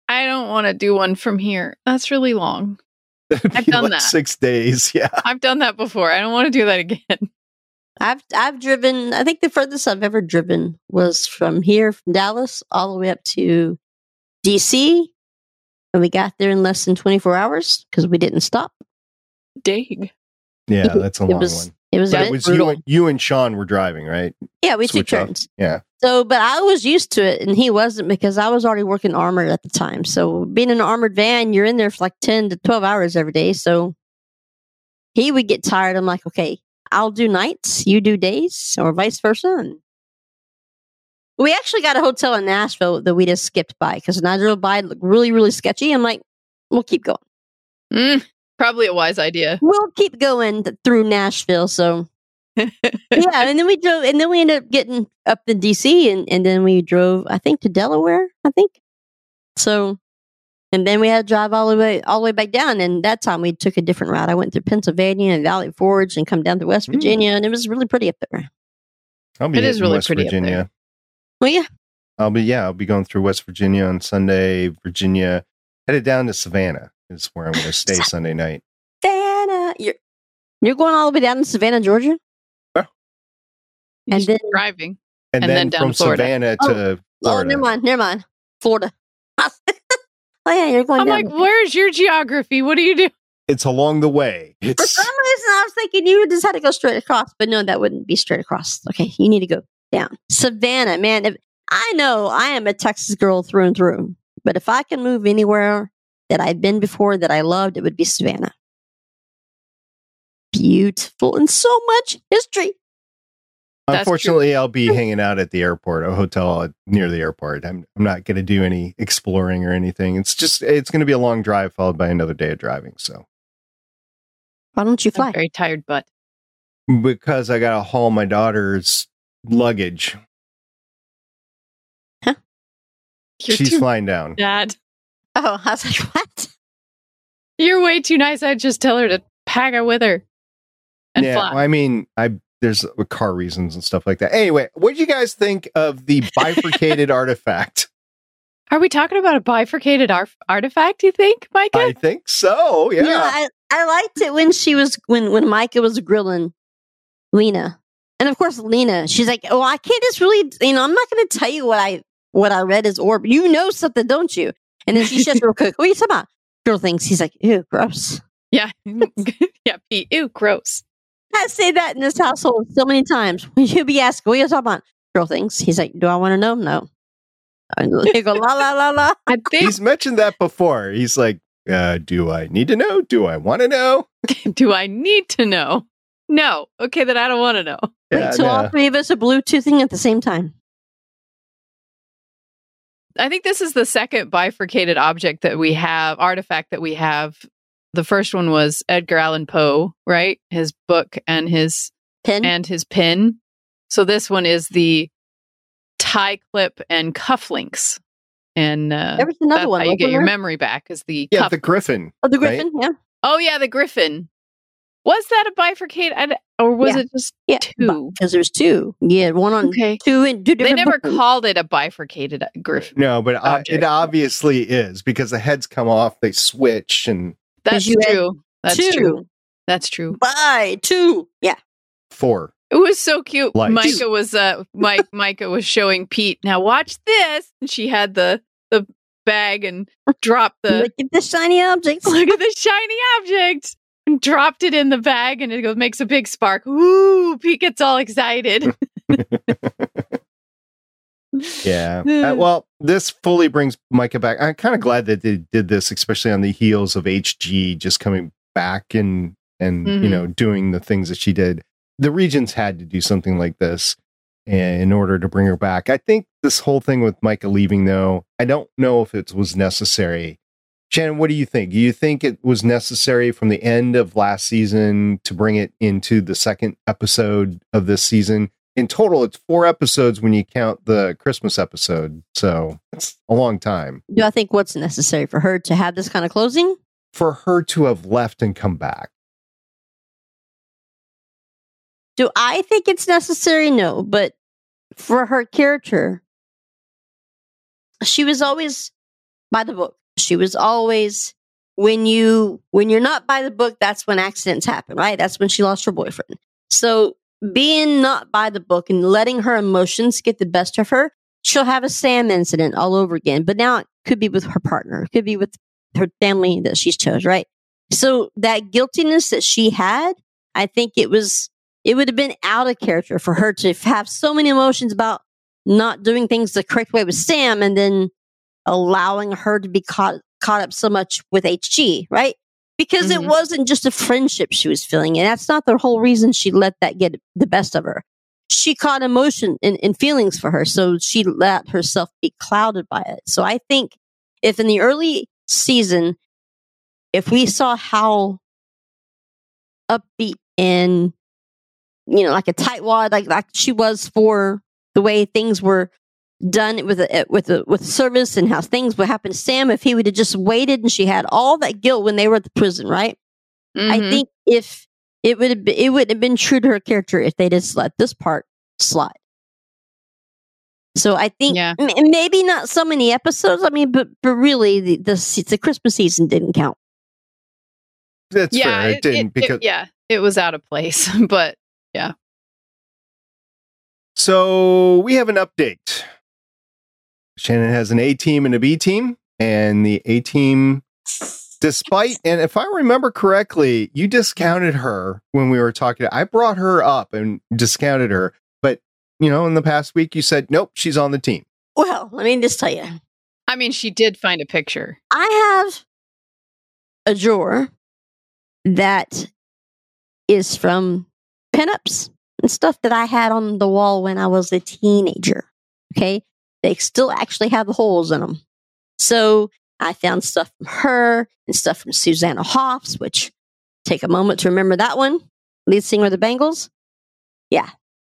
Speaker 2: I don't want to do one from here. That's really long. I've done
Speaker 1: like
Speaker 2: that.
Speaker 1: Six days. Yeah.
Speaker 2: I've done that before. I don't want to do that again.
Speaker 3: I've I've driven. I think the furthest I've ever driven was from here, from Dallas, all the way up to D C, and we got there in less than twenty-four hours because we didn't stop.
Speaker 2: Dang.
Speaker 1: Yeah, that's a
Speaker 3: It
Speaker 1: long
Speaker 3: was-
Speaker 1: one.
Speaker 3: It was a
Speaker 1: That
Speaker 3: bit
Speaker 1: was you
Speaker 3: brutal.
Speaker 1: and, you and Sean were driving, right?
Speaker 3: Yeah, we
Speaker 1: Switch
Speaker 3: took
Speaker 1: off.
Speaker 3: turns.
Speaker 1: Yeah.
Speaker 3: So, but I was used to it, and he wasn't because I was already working armored at the time. So, being in an armored van, you're in there for like ten to twelve hours every day. So, he would get tired. I'm like, okay, I'll do nights, you do days, or vice versa. And we actually got a hotel in Nashville that we just skipped by because when I drove by, it looked really, really sketchy. I'm like, we'll keep going.
Speaker 2: Mm, probably a wise idea.
Speaker 3: We'll keep going th- through Nashville. So, yeah, and then we drove, and then we ended up getting up to D C, and, and then we drove, I think, to Delaware. I think so, and then we had to drive all the way, all the way back down. And that time we took a different route. I went through Pennsylvania and Valley Forge, and come down to West
Speaker 1: Mm.
Speaker 3: Virginia, and it was really pretty up there.
Speaker 1: I'll be
Speaker 2: It is
Speaker 1: hitting
Speaker 2: really
Speaker 1: West
Speaker 2: pretty up there.
Speaker 1: Virginia.
Speaker 3: Well, yeah,
Speaker 1: I'll be yeah, I'll be going through West Virginia on Sunday, Virginia, headed down to Savannah is where I'm going to stay Sunday night.
Speaker 3: Savannah, you're you're going all the way down to Savannah, Georgia,
Speaker 2: You're
Speaker 3: and
Speaker 2: just
Speaker 3: then
Speaker 2: driving.
Speaker 1: And,
Speaker 2: And
Speaker 1: then,
Speaker 2: then down
Speaker 1: from
Speaker 2: to Florida.
Speaker 1: Savannah
Speaker 3: Oh.
Speaker 1: to
Speaker 3: oh,
Speaker 1: Florida.
Speaker 3: never mind, never mind, Florida. oh yeah, you're going
Speaker 2: I'm
Speaker 3: down.
Speaker 2: like, where's your geography? What do you do?
Speaker 1: It's along the way.
Speaker 3: For
Speaker 1: It's
Speaker 3: some reason, I was thinking you just had to go straight across, but no, that wouldn't be straight across. Okay, you need to go down. Savannah, man, if, I know I am a Texas girl through and through, but if I can move anywhere that I've been before that I loved, it would be Savannah. Beautiful and so much history.
Speaker 2: That's
Speaker 1: unfortunately I'll be hanging out at the airport, a hotel near the airport. I'm I'm not going to do any exploring or anything. It's just it's going to be a long drive followed by another day of driving. So
Speaker 3: Why don't you
Speaker 2: I'm
Speaker 3: fly?
Speaker 2: very tired butt.
Speaker 1: because I got to haul my daughter's luggage,
Speaker 2: You're
Speaker 1: she's
Speaker 2: too
Speaker 1: flying down.
Speaker 2: bad.
Speaker 3: Oh, I was like, what?
Speaker 2: You're way too nice. I'd just tell her to pack it with her and
Speaker 1: yeah,
Speaker 2: fly.
Speaker 1: well, I mean, I there's car reasons and stuff like that. Anyway, what did you guys think of the bifurcated artifact?
Speaker 2: Are we talking about a bifurcated ar- artifact, you think, Micah?
Speaker 1: I think so. Yeah.
Speaker 3: You know, I, I liked it when she was when when Micah was grilling Lena, and of course Lena, she's like, "Oh, I can't just really, you know, I'm not going to tell you what I what I read as orb. You know something, don't you?" And then she shuts real quick. What are you talking about? Girl things. He's like, "Ew, gross."
Speaker 2: Yeah. yeah, Pete. Ew, gross.
Speaker 3: I say that in this household so many times. When you be asking, "What are you talking about?" Girl things. He's like, "Do I want to know?" No. You go la la la la.
Speaker 2: I think,
Speaker 1: He's mentioned that before. He's like, uh, do I need to know? Do I want to know?
Speaker 2: do I need to know? No. Okay, then I don't want to know.
Speaker 1: Yeah,
Speaker 3: so all
Speaker 1: no.
Speaker 3: three of us are Bluetoothing at the same time.
Speaker 2: I think this is the second bifurcated object that we have, artifact that we have. The first one was Edgar Allan Poe, right? His book and his
Speaker 3: Pin.
Speaker 2: and his pin. So this one is the tie clip and cufflinks. And uh,
Speaker 3: There was another
Speaker 2: that's
Speaker 3: one.
Speaker 2: how you
Speaker 3: wasn't
Speaker 2: get your
Speaker 3: there?
Speaker 2: memory back is the
Speaker 1: Yeah,
Speaker 2: cuff.
Speaker 1: the Griffin.
Speaker 3: Oh, the
Speaker 1: right?
Speaker 3: Griffin. Yeah.
Speaker 2: Oh yeah, the griffin. Was that a bifurcated, or was
Speaker 3: Yeah.
Speaker 2: it just
Speaker 3: Yeah.
Speaker 2: two?
Speaker 3: Because there's two. Yeah, one on
Speaker 2: Okay.
Speaker 3: two and two
Speaker 2: They
Speaker 3: different.
Speaker 2: never
Speaker 3: buttons.
Speaker 2: called it a bifurcated griffin.
Speaker 1: No, but uh,
Speaker 2: Object.
Speaker 1: it obviously is because the heads come off, they switch, and
Speaker 2: That's
Speaker 3: you had
Speaker 2: true. That's
Speaker 3: two.
Speaker 2: true. That's true.
Speaker 3: By two. Yeah.
Speaker 1: four.
Speaker 2: It was so cute.
Speaker 1: Lights.
Speaker 2: Micah was uh Mike Micah was showing Pete. Now watch this. And she had the the bag and dropped the
Speaker 3: Look at the shiny objects.
Speaker 2: look at the shiny object and dropped it in the bag and it goes makes a big spark. Ooh, Pete gets all excited.
Speaker 1: Yeah. Uh, well, this fully brings Micah back. I'm kind of glad that they did this, especially on the heels of H G just coming back and and
Speaker 2: Mhm.
Speaker 1: you know doing the things that she did. The Regions had to do something like this in order to bring her back. I think this whole thing with Micah leaving, though, I don't know if it was necessary. Shannon, what do you think? Do you think it was necessary from the end of last season to bring it into the second episode of this season? In total, it's four episodes when you count the Christmas episode. So it's a long time
Speaker 3: Do I think what's necessary for her to have this kind of closing?
Speaker 1: for her to have left and come back.
Speaker 3: Do I think it's necessary? No, but for her character, she was always by the book. She was always, when you when you're not by the book, that's when accidents happen, right? That's when she lost her boyfriend. So being not by the book and letting her emotions get the best of her, she'll have a Sam incident all over again. But now it could be with her partner, it could be with her family that she's chose, right? So that guiltiness that she had, I think it was, it would have been out of character for her to have so many emotions about not doing things the correct way with Sam and then allowing her to be caught caught up so much with H G, right? Because mm-hmm. it wasn't just a friendship she was feeling. And that's not the whole reason she let that get the best of her. She caught emotion and, and feelings for her. So she let herself be clouded by it. So I think if in the early season, if we saw how upbeat and, you know, like a tightwad, like, like she was for the way things were done with a, with a, with service and how things would happen to Sam, if he would have just waited and she had all that guilt when they were at the prison, right? Mm-hmm. I think if it would have been, it would have been true to her character if they just let this part slide. So I think yeah. m- maybe not so many episodes. I mean, but but really the the, the Christmas season didn't count.
Speaker 1: That's
Speaker 2: yeah,
Speaker 1: fair. It, it didn't
Speaker 2: it,
Speaker 1: because
Speaker 2: it, yeah, it was out of place. But yeah.
Speaker 1: So we have an update. Shannon has an A team and a B team, and the A team, despite, and if I remember correctly, you discounted her when we were talking. I brought her up and discounted her, but you know, in the past week, you said, nope, she's on the team.
Speaker 3: Well, let me just tell you.
Speaker 2: I mean, she did find a picture.
Speaker 3: I have a drawer that is from pinups and stuff that I had on the wall when I was a teenager. Okay. They still actually have the holes in them. So I found stuff from her and stuff from Susanna Hoffs, which take a moment to remember that one. Lead singer of the Bangles. Yeah.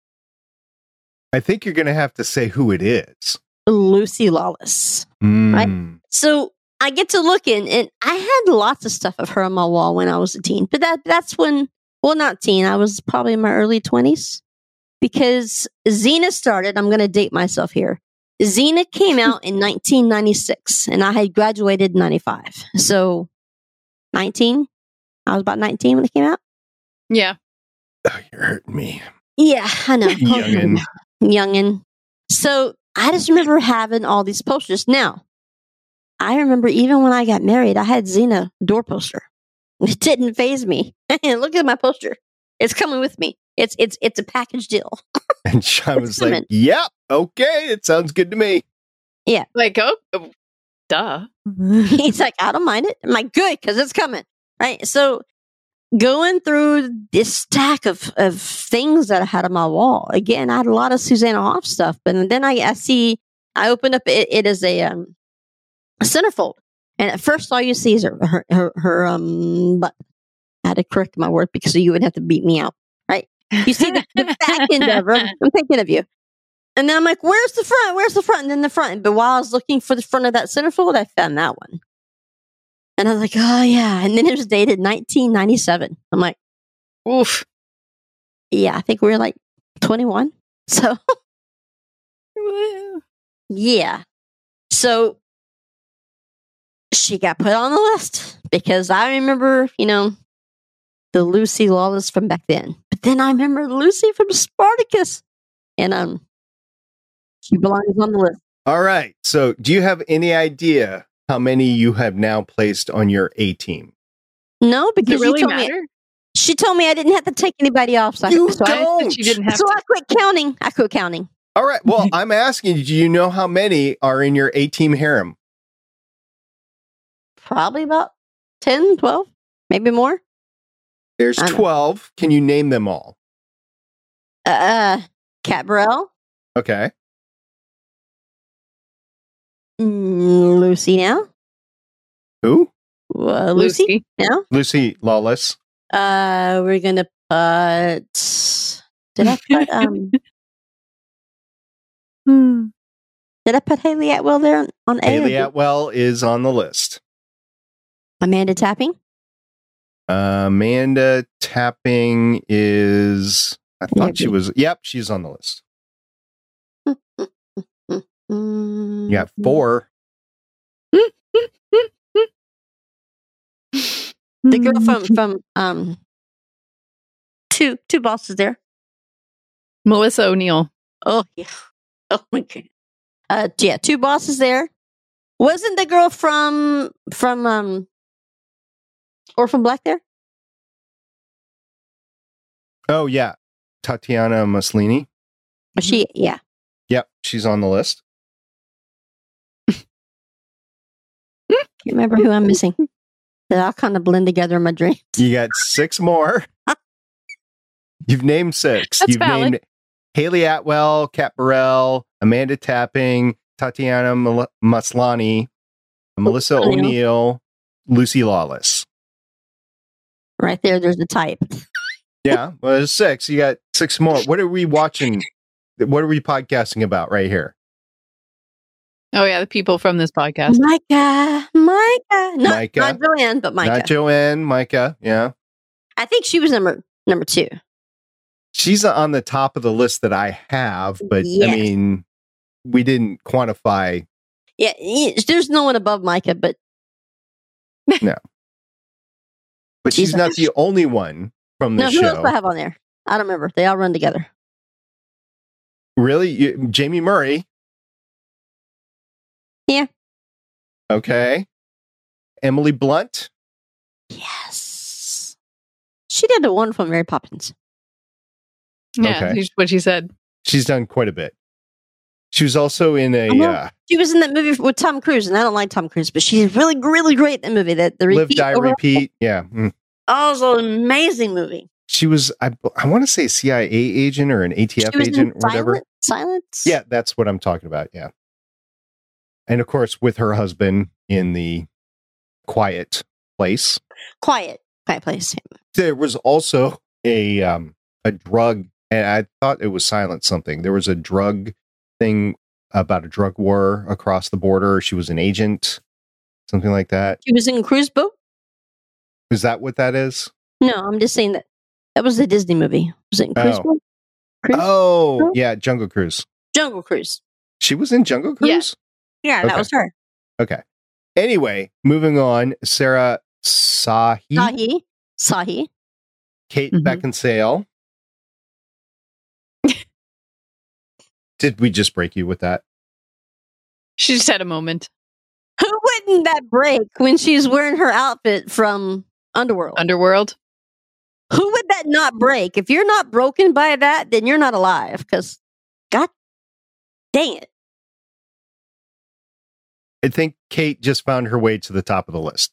Speaker 1: I think you're going to have to say who it is.
Speaker 3: Lucy Lawless.
Speaker 1: Mm.
Speaker 3: Right? So I get to look in, and I had lots of stuff of her on my wall when I was a teen. But that that's when, well, not teen. I was probably in my early twenties. Because Xena started, I'm going to date myself here. Xena came out in nineteen ninety-six, and I had graduated in ninety-five. So, nineteen? I was about nineteen when it came out?
Speaker 2: Yeah.
Speaker 1: Oh, you're hurting me.
Speaker 3: Yeah, I know.
Speaker 1: Youngin.
Speaker 3: Youngin. So, I just remember having all these posters. Now, I remember even when I got married, I had Xena door poster. It didn't faze me. Look at my poster. It's coming with me. It's it's it's a package deal.
Speaker 1: And Sean was like, yep, okay, it sounds good to me.
Speaker 3: Yeah.
Speaker 2: Like, oh, oh duh.
Speaker 3: He's like, I don't mind it. I'm like, good, because it's coming. Right. So going through this stack of, of things that I had on my wall, again, I had a lot of Susanna Hoff stuff. But then I, I see, I opened up, it, it is a, um, a centerfold. And at first, all you see is her, her, her, her um, butt. I had to correct my word because you would have to beat me out. Right. You see the, the back end of her. I'm thinking of you. And then I'm like, where's the front? Where's the front? And then the front. But while I was looking for the front of that centerfold, I found that one. And I was like, oh, yeah. And then it was dated nineteen ninety-seven. I'm like,
Speaker 2: oof.
Speaker 3: Yeah, I think we were like twenty-one. So, yeah. So, she got put on the list because I remember, you know, the Lucy Lawless from back then. But then I remember Lucy from Spartacus. And um, she belongs on the list.
Speaker 1: All right. So do you have any idea how many you have now placed on your A team?
Speaker 3: No, because
Speaker 2: Does it really
Speaker 3: she told
Speaker 2: matter?
Speaker 3: me she told me I didn't have to take anybody off. So
Speaker 1: You
Speaker 3: I, so
Speaker 1: don't.
Speaker 3: I,
Speaker 2: She didn't have
Speaker 3: so
Speaker 2: to.
Speaker 3: I quit counting. I quit counting.
Speaker 1: All right. Well, I'm asking you, do you know how many are in your A team harem?
Speaker 3: Probably about ten, twelve, maybe more.
Speaker 1: There's twelve. Can you name them all?
Speaker 3: Uh, Cat Burrell.
Speaker 1: Okay.
Speaker 3: Mm, Lucy now.
Speaker 1: Who?
Speaker 3: Uh, Lucy.
Speaker 2: Lucy.
Speaker 3: now.
Speaker 1: Lucy Lawless.
Speaker 3: Uh, we're gonna put. Did I put um?
Speaker 2: Hmm.
Speaker 3: Did I put Haley Atwell there on, on A?
Speaker 1: Haley Atwell is on the list.
Speaker 3: Amanda Tapping.
Speaker 1: Uh, Amanda Tapping is. I thought
Speaker 3: Maybe.
Speaker 1: she was. Yep, she's on the list.
Speaker 3: Mm,
Speaker 1: You got four.
Speaker 3: The girl from from um two two bosses there.
Speaker 2: Melissa O'Neill.
Speaker 3: Oh yeah. Oh my god. Uh yeah, two bosses there. Wasn't the girl from from um Orphan Black there?
Speaker 1: Oh, yeah. Tatiana Maslany.
Speaker 3: Was she yeah.
Speaker 1: Yep, she's on the list.
Speaker 3: Can't remember who I'm missing. They all kind of blend together in my dreams.
Speaker 1: You got six more. You've named six.
Speaker 2: That's
Speaker 1: You've
Speaker 2: valid.
Speaker 1: named Haley Atwell, Kat Burrell, Amanda Tapping, Tatiana Mal- Maslany, Melissa
Speaker 3: O'Neill.
Speaker 1: O'Neill, Lucy Lawless.
Speaker 3: Right there, there's the type.
Speaker 1: Yeah, well, there's six. You got six more. What are we watching? What are we podcasting about right here?
Speaker 2: Oh yeah, the people from this podcast.
Speaker 3: Micah. Micah. Not,
Speaker 1: Micah.
Speaker 3: not Joanne, but Micah.
Speaker 1: Not Joanne, Micah. Yeah.
Speaker 3: I think she was number number two.
Speaker 1: She's on the top of the list that I have, but
Speaker 3: Yes.
Speaker 1: I mean, we didn't quantify.
Speaker 3: Yeah, y- there's no one above Micah, but
Speaker 1: But she's
Speaker 3: She's-
Speaker 1: not the only one from the
Speaker 3: no, who else do I
Speaker 1: show.
Speaker 3: have on there? I don't remember. They all run together.
Speaker 1: Really? You, Jamie Murray?
Speaker 3: Yeah.
Speaker 1: Okay. Emily Blunt?
Speaker 3: Yes. She did a wonderful Mary Poppins.
Speaker 2: Yeah,
Speaker 1: Okay.
Speaker 2: that's what she said.
Speaker 1: She's done quite a bit. She was also in a
Speaker 3: I know.
Speaker 1: uh,
Speaker 3: She was in that movie with Tom Cruise, and I don't like Tom Cruise, but she's really, really great in that movie. That the
Speaker 1: Live,
Speaker 3: repeat
Speaker 1: Die,
Speaker 3: over-
Speaker 1: Repeat. Yeah. Mm.
Speaker 3: Oh, it was an amazing movie.
Speaker 1: She was, I, I want to say a C I A agent or an A T F
Speaker 3: She was
Speaker 1: agent
Speaker 3: in
Speaker 1: or whatever.
Speaker 3: Silent, Silence.
Speaker 1: Yeah, that's what I'm talking about. Yeah. And of course, with her husband in the Quiet Place.
Speaker 3: Quiet, Quiet Place.
Speaker 1: There was also a um, a drug, and I thought it was Silent something. There was a drug thing about a drug war across the border. She was an agent, something like that.
Speaker 3: She was in Cruise Boat.
Speaker 1: Is that what that is?
Speaker 3: No, I'm just saying that that was a Disney movie. Was it in Cruise
Speaker 1: Oh.
Speaker 3: Boat? Cruise?
Speaker 1: Oh, yeah, Jungle Cruise.
Speaker 3: Jungle Cruise.
Speaker 1: She was in Jungle Cruise?
Speaker 3: Yeah, that
Speaker 1: Okay.
Speaker 3: was her.
Speaker 1: Okay. Anyway, moving on. Sarah Sahi,
Speaker 3: Sahi. Sahi.
Speaker 1: Kate
Speaker 2: Mhm.
Speaker 1: Beckinsale. Did we just break you with that?
Speaker 2: She just had a moment.
Speaker 3: Who wouldn't that break when she's wearing her outfit from Underworld?
Speaker 2: Underworld.
Speaker 3: Who would that not break? If you're not broken by that, then you're not alive. Because, God dang it.
Speaker 1: I think Kate just found her way to the top of the list.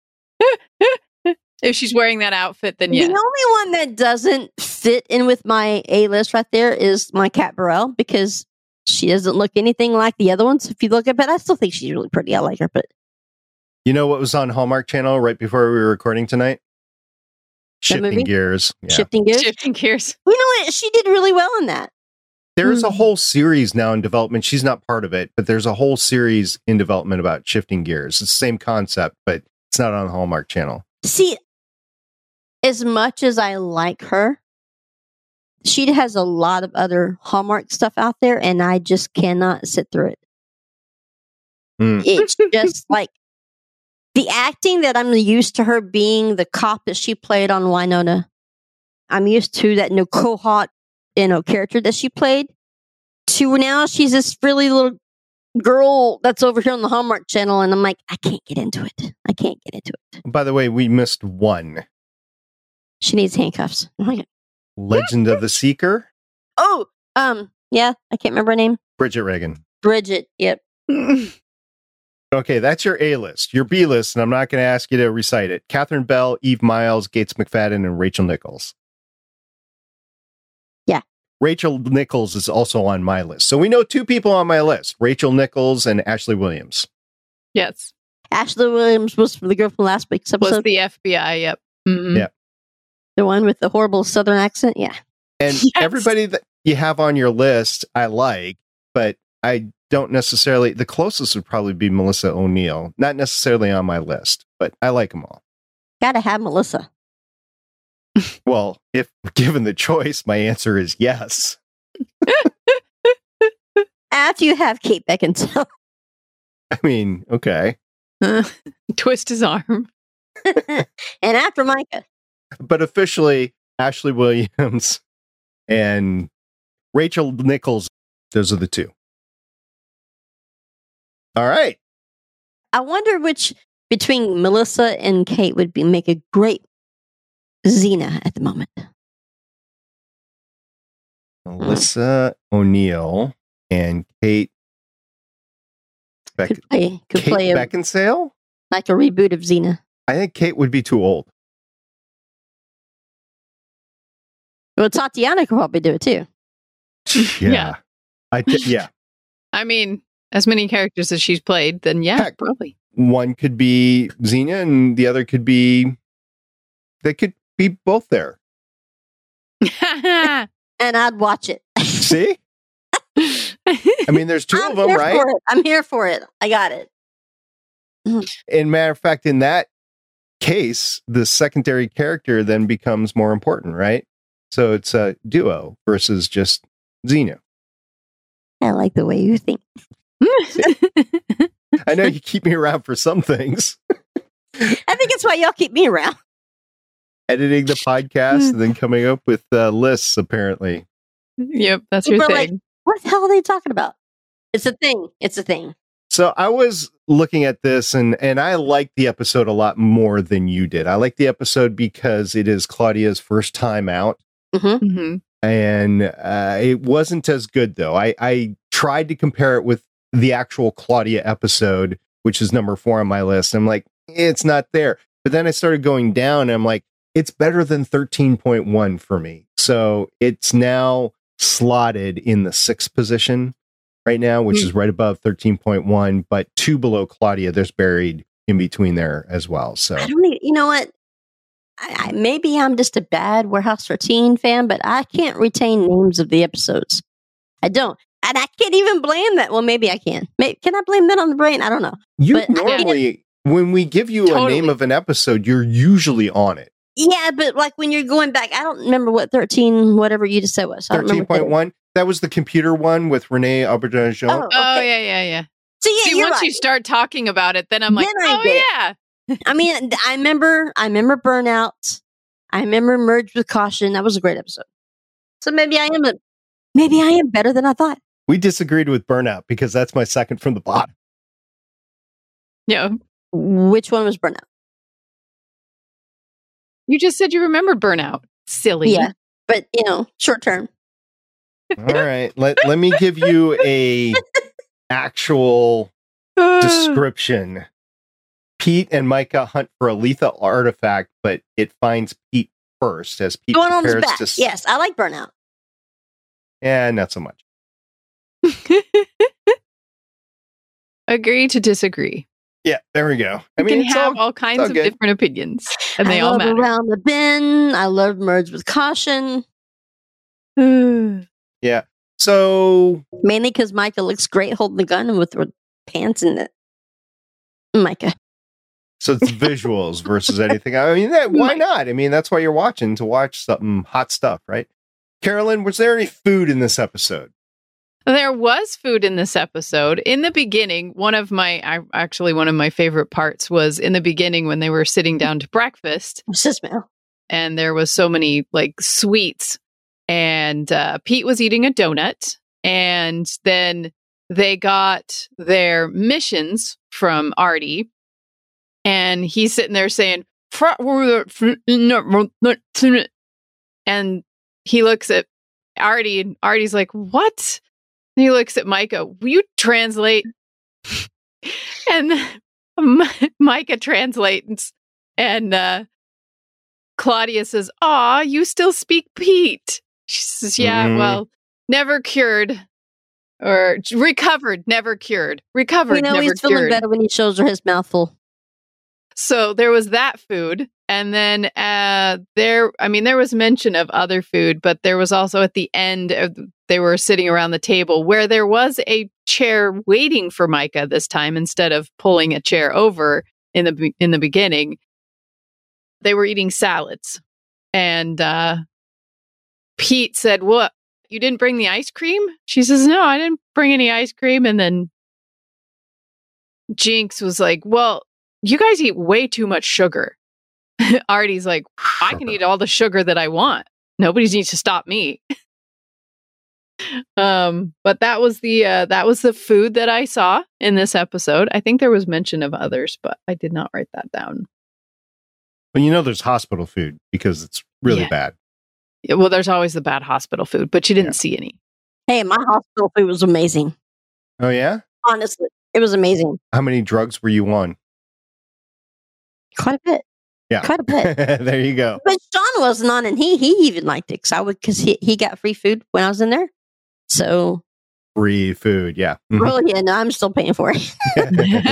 Speaker 2: If she's wearing that outfit, then yeah.
Speaker 3: The only one that doesn't fit in with my A list right there is my Kat Burrell, because she doesn't look anything like the other ones. If you look at it, I still think she's really pretty. I like her, but
Speaker 1: You know what was on Hallmark Channel right before we were recording tonight?
Speaker 3: That movie?
Speaker 1: Shifting Gears. Yeah.
Speaker 3: shifting gears.
Speaker 2: Shifting gears.
Speaker 3: You know what? She did really well in that.
Speaker 1: There's a
Speaker 3: Hmm.
Speaker 1: whole series now in development. She's not part of it, but there's a whole series in development about shifting gears. It's the same concept, but it's not on the Hallmark Channel.
Speaker 3: See, as much as I like her, she has a lot of other Hallmark stuff out there, and I just cannot sit through it.
Speaker 1: Hmm.
Speaker 3: It's just like the acting that I'm used to her being, the cop that she played on Winona. I'm used to that Nicole Hot, you know, character that she played. To now, she's this really little girl that's over here on the Hallmark Channel, and I'm like, I can't get into it. I can't get into it.
Speaker 1: By the way, we missed one.
Speaker 3: She needs handcuffs. Oh, my God.
Speaker 1: Legend of the Seeker,
Speaker 3: Oh, um, yeah, I can't remember her name.
Speaker 1: Bridget Regan.
Speaker 3: Bridget. Yep.
Speaker 1: Okay, that's your A list. Your B list, and I'm not going to ask you to recite it. Catherine Bell, Eve Miles, Gates McFadden, and Rachel Nichols.
Speaker 3: Yeah.
Speaker 1: Rachel Nichols is also on my list. So we know two people on my list, Rachel Nichols and Ashley Williams.
Speaker 2: Yes.
Speaker 3: Ashley Williams was the girl from last week's
Speaker 2: Was
Speaker 3: episode.
Speaker 2: the F B I. Yep. Mhm.
Speaker 1: Yeah.
Speaker 3: The one with the horrible Southern accent. Yeah.
Speaker 1: And
Speaker 2: Yes.
Speaker 1: everybody that you have on your list, I like, but I don't necessarily, the closest would probably be Melissa O'Neill. Not necessarily on my list, but I like them all.
Speaker 3: Gotta have Melissa.
Speaker 1: Well, if given the choice, my answer is yes.
Speaker 3: After you have Kate Beckinsale.
Speaker 1: I mean, okay.
Speaker 2: Twist his arm.
Speaker 3: And after Micah.
Speaker 1: But officially, Ashley Williams and Rachel Nichols, those are the two. All right.
Speaker 3: I wonder which between Melissa and Kate would be make a great Xena at the moment.
Speaker 1: Melissa O'Neill and Kate Beck-
Speaker 3: Could play, could
Speaker 1: Kate
Speaker 3: play a,
Speaker 1: Beckinsale?
Speaker 3: like a reboot of Xena.
Speaker 1: I think Kate would be too old.
Speaker 3: Well, Tatiana could probably do it too.
Speaker 1: Yeah.
Speaker 2: Yeah.
Speaker 1: I th- yeah.
Speaker 2: I mean, as many characters as she's played, then yeah,
Speaker 1: Heck.
Speaker 2: probably.
Speaker 1: One could be Xena and the other could be, they could be both there.
Speaker 3: And I'd watch it.
Speaker 1: See? I mean, there's two
Speaker 3: I'm
Speaker 1: of them,
Speaker 3: here
Speaker 1: right?
Speaker 3: for it. I'm here for it. I got it.
Speaker 1: And matter of fact, in that case, the secondary character then becomes more important, right? So it's a duo versus just Xena.
Speaker 3: I like the way you think.
Speaker 1: I know you keep me around for some things.
Speaker 3: I think it's why y'all keep me around.
Speaker 1: Editing the podcast and then coming up with uh, lists, apparently.
Speaker 2: Yep, that's your
Speaker 3: People are
Speaker 2: thing.
Speaker 3: like, what the hell are they talking about? It's a thing. It's a thing.
Speaker 1: So I was looking at this and, and I liked the episode a lot more than you did. I liked the episode because it is Claudia's first time out.
Speaker 3: Mm-hmm.
Speaker 2: Mhm.
Speaker 1: And uh, it wasn't as good, though. I, I tried to compare it with the actual Claudia episode, which is number four on my list. I'm like, it's not there. But then I started going down and I'm like, it's better than thirteen point one for me. So it's now slotted in the sixth position right now, which
Speaker 2: Mm.
Speaker 1: is right above thirteen point one, but two below Claudia. There's buried in between there as well. So
Speaker 3: I don't need, you know what? I, I, maybe I'm just a bad Warehouse thirteen fan, but I can't retain names of the episodes. I don't. And I can't even blame that. Well, maybe I can. Maybe, can I blame that on the brain? I don't know.
Speaker 1: you
Speaker 3: but I
Speaker 1: normally, when we give you a
Speaker 2: Totally.
Speaker 1: name of an episode, you're usually on it.
Speaker 3: Yeah, but like when you're going back, I don't remember what thirteen, whatever you just said was. I don't
Speaker 1: thirteen
Speaker 3: remember what
Speaker 1: point one. That was the computer one with Renee Auberjonois.
Speaker 3: that was. Oh,
Speaker 2: Oh,
Speaker 3: okay.
Speaker 2: yeah, yeah, yeah.
Speaker 3: So yeah,
Speaker 2: See,
Speaker 3: you're
Speaker 2: once
Speaker 3: right.
Speaker 2: you start talking about it, then I'm like,
Speaker 3: Then I
Speaker 2: oh,
Speaker 3: get it.
Speaker 2: yeah.
Speaker 3: I mean, I remember, I remember Burnout. I remember Merge with Caution. That was a great episode. So maybe I am a, maybe I am better than I thought.
Speaker 1: We disagreed with Burnout because that's my second from the bottom.
Speaker 2: Yeah.
Speaker 3: Which one was Burnout?
Speaker 2: You just said you remembered Burnout. Silly.
Speaker 3: Yeah, but you know, short term.
Speaker 1: All right. Let, let me give you a actual description. Pete and Micah hunt for a lethal artifact, but it finds Pete first as Pete
Speaker 3: Going on his
Speaker 1: prepares
Speaker 3: back.
Speaker 1: to s-
Speaker 3: Yes, I like Burnout.
Speaker 1: Yeah, not so much.
Speaker 2: Agree to disagree.
Speaker 1: Yeah, there we go. I
Speaker 2: You
Speaker 1: mean,
Speaker 2: can
Speaker 1: it's
Speaker 2: have
Speaker 1: all,
Speaker 2: all kinds
Speaker 1: all
Speaker 2: of
Speaker 1: good.
Speaker 2: different opinions, and they
Speaker 3: I
Speaker 2: all
Speaker 3: love
Speaker 2: matter.
Speaker 3: Around the Bend. I love Merge with Caution.
Speaker 1: yeah. So
Speaker 3: Mainly because Micah looks great holding the gun with her pants in it. Micah.
Speaker 1: So it's visuals versus anything. I mean, that, why
Speaker 2: Right.
Speaker 1: not? I mean, that's why you're watching, to watch something hot stuff, right? Carolyn, was there any food in this episode?
Speaker 2: There was food in this episode. In the beginning, one of my, I, actually, one of my favorite parts was in the beginning when they were sitting down to breakfast,
Speaker 3: What's this smell?
Speaker 2: and there was so many like sweets, and uh, Pete was eating a donut, and then they got their missions from Artie, and he's sitting there saying, and he looks at Artie, and Artie's like, what? And he looks at Micah, will you translate? And M- Micah translates, and uh, Claudia says, aw, you still speak Pete. She says, yeah,
Speaker 1: Mhm.
Speaker 2: well, never cured. Or recovered, never cured. Recovered,
Speaker 3: You know,
Speaker 2: never
Speaker 3: he's feeling
Speaker 2: cured.
Speaker 3: better when he shows her his mouthful.
Speaker 2: So there was that food. And then uh, there, I mean, there was mention of other food, but there was also at the end, of, they were sitting around the table where there was a chair waiting for Micah this time instead of pulling a chair over in the be- in the beginning. They were eating salads. And uh, Pete said, what? You didn't bring the ice cream? She says, no, I didn't bring any ice cream. And then Jinx was like, well, you guys eat way too much sugar. Artie's like, I can eat all the sugar that I want. Nobody needs to stop me. um, but that was the uh, that was the food that I saw in this episode. I think there was mention of others, but I did not write that down.
Speaker 1: Well, you know, there's hospital food because it's really
Speaker 2: Yeah.
Speaker 1: bad.
Speaker 2: Yeah, well, there's always the bad hospital food, but you didn't
Speaker 1: Yeah.
Speaker 2: see any.
Speaker 3: Hey, my hospital food was amazing.
Speaker 1: Oh yeah,
Speaker 3: Honestly, it was amazing.
Speaker 1: how many drugs were you on?
Speaker 3: Quite a bit.
Speaker 1: Yeah,
Speaker 3: Quite a bit.
Speaker 1: there you go.
Speaker 3: But Sean wasn't on, and he he even liked it because I would because he, he got free food when I was in there. So,
Speaker 1: Free food, yeah. Mhm.
Speaker 3: well, yeah, no, I'm still paying for it. But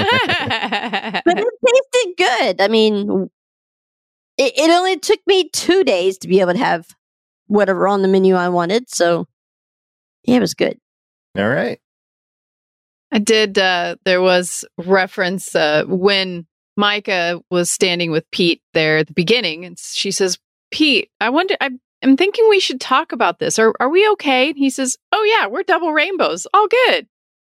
Speaker 3: it tasted good. I mean, it, it only took me two days to be able to have whatever on the menu I wanted. So, yeah, it was good.
Speaker 1: All right.
Speaker 2: I did. Uh, there was reference uh, when Micah was standing with Pete there at the beginning, and she says, "Pete, I wonder. I, I'm thinking we should talk about this. Are Are we okay?" And he says, "Oh yeah, we're double rainbows. All good.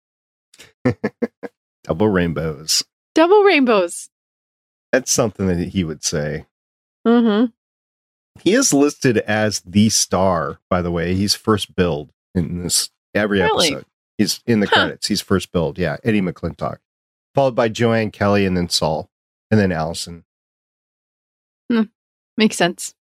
Speaker 1: Double rainbows.
Speaker 2: Double rainbows."
Speaker 1: That's something that he would say.
Speaker 2: Mm-hmm.
Speaker 1: He is listed as the star, by the way. He's first billed in this every
Speaker 2: Really?
Speaker 1: episode. He's in the
Speaker 2: Huh.
Speaker 1: credits. He's first billed. Yeah, Eddie McClintock, followed by Joanne Kelly, and then Saul, and then Allison.
Speaker 2: Makes sense.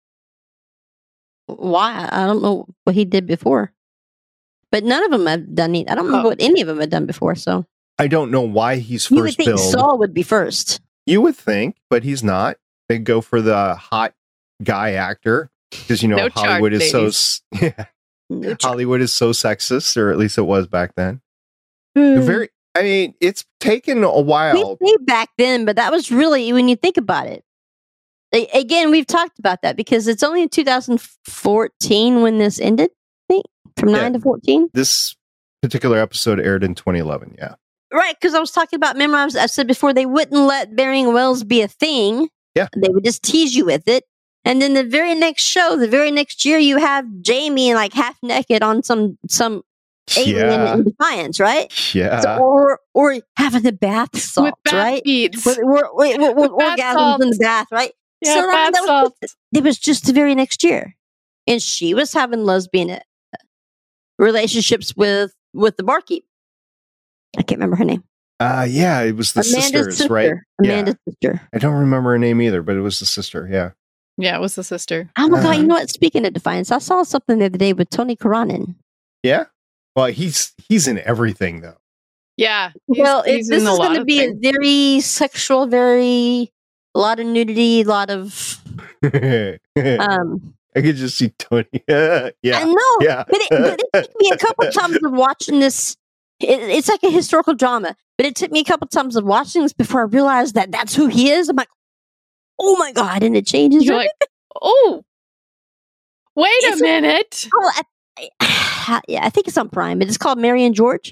Speaker 3: Why? I don't know what he did before. But none of them have done it. I don't know
Speaker 2: Oh.
Speaker 3: what any of them had done before. So
Speaker 1: I don't know why he's
Speaker 3: you would
Speaker 1: first
Speaker 3: think
Speaker 1: billed.
Speaker 3: Saul would be first.
Speaker 1: You would think, but he's not. They go for the hot guy actor because you know
Speaker 2: No charge,
Speaker 1: Hollywood is so
Speaker 2: ladies.
Speaker 1: s- yeah,
Speaker 3: No ch-
Speaker 1: Hollywood is so sexist, or at least it was back then.
Speaker 2: Hmm.
Speaker 1: Very. I mean, it's taken a
Speaker 3: We
Speaker 1: while.
Speaker 3: say back then, but that was really when you think about it. A- Again, we've talked about that because it's only in two thousand fourteen when this ended. I think from
Speaker 1: Yeah.
Speaker 3: nine to fourteen,
Speaker 1: This particular episode aired in twenty eleven. Yeah.
Speaker 3: right? Because I was talking about. Remember, I, was, I said before they wouldn't let burying wells be a thing.
Speaker 1: Yeah.
Speaker 3: They would just tease you with it, and then the very next show, the very next year, you have Jamie like half naked on some some alien
Speaker 1: Yeah.
Speaker 3: in Defiance, right?
Speaker 1: Yeah.
Speaker 3: So, or or having the bath
Speaker 2: With
Speaker 3: salts,
Speaker 2: bath
Speaker 3: right?
Speaker 2: beads.
Speaker 3: With, with, with, with, with
Speaker 2: Bath
Speaker 3: orgasms in the
Speaker 2: salts.
Speaker 3: bath, right?
Speaker 2: Yeah,
Speaker 3: so I mean,
Speaker 2: bath
Speaker 3: that was
Speaker 2: salts.
Speaker 3: just, it was just the very next year, and she was having lesbian uh, relationships with with the barkeep. I can't remember her name.
Speaker 1: Uh, yeah, it was the
Speaker 3: Amanda's
Speaker 1: sisters,
Speaker 3: sister.
Speaker 1: right?
Speaker 3: Amanda's
Speaker 1: Yeah.
Speaker 3: sister.
Speaker 1: I don't remember her name either, but it was the sister. Yeah.
Speaker 2: Yeah, it was the sister.
Speaker 3: Oh my god!
Speaker 1: Uh,
Speaker 3: You know what? Speaking of Defiance, I saw something the other day with Tony Karanen.
Speaker 1: Yeah. Well, he's he's in everything though.
Speaker 2: Yeah. he's-
Speaker 3: Well, it,
Speaker 2: he's
Speaker 3: this
Speaker 2: in
Speaker 3: is
Speaker 2: a lot
Speaker 3: going to
Speaker 2: of
Speaker 3: be a
Speaker 2: things.
Speaker 3: very sexual, very a lot of nudity, a lot of
Speaker 1: I
Speaker 3: um.
Speaker 1: could just see Tony. yeah.
Speaker 3: I know,
Speaker 1: Yeah.
Speaker 3: but it, but it took me a couple times of watching this. It, it's like a historical drama, but it took me a couple times of watching this before I realized that that's who he is. I'm like, oh my god, and it changes.
Speaker 2: You're like, oh, wait
Speaker 3: It's
Speaker 2: a
Speaker 3: a-
Speaker 2: minute.
Speaker 3: Oh, I, yeah, I think it's on Prime, but it's called Mary and George,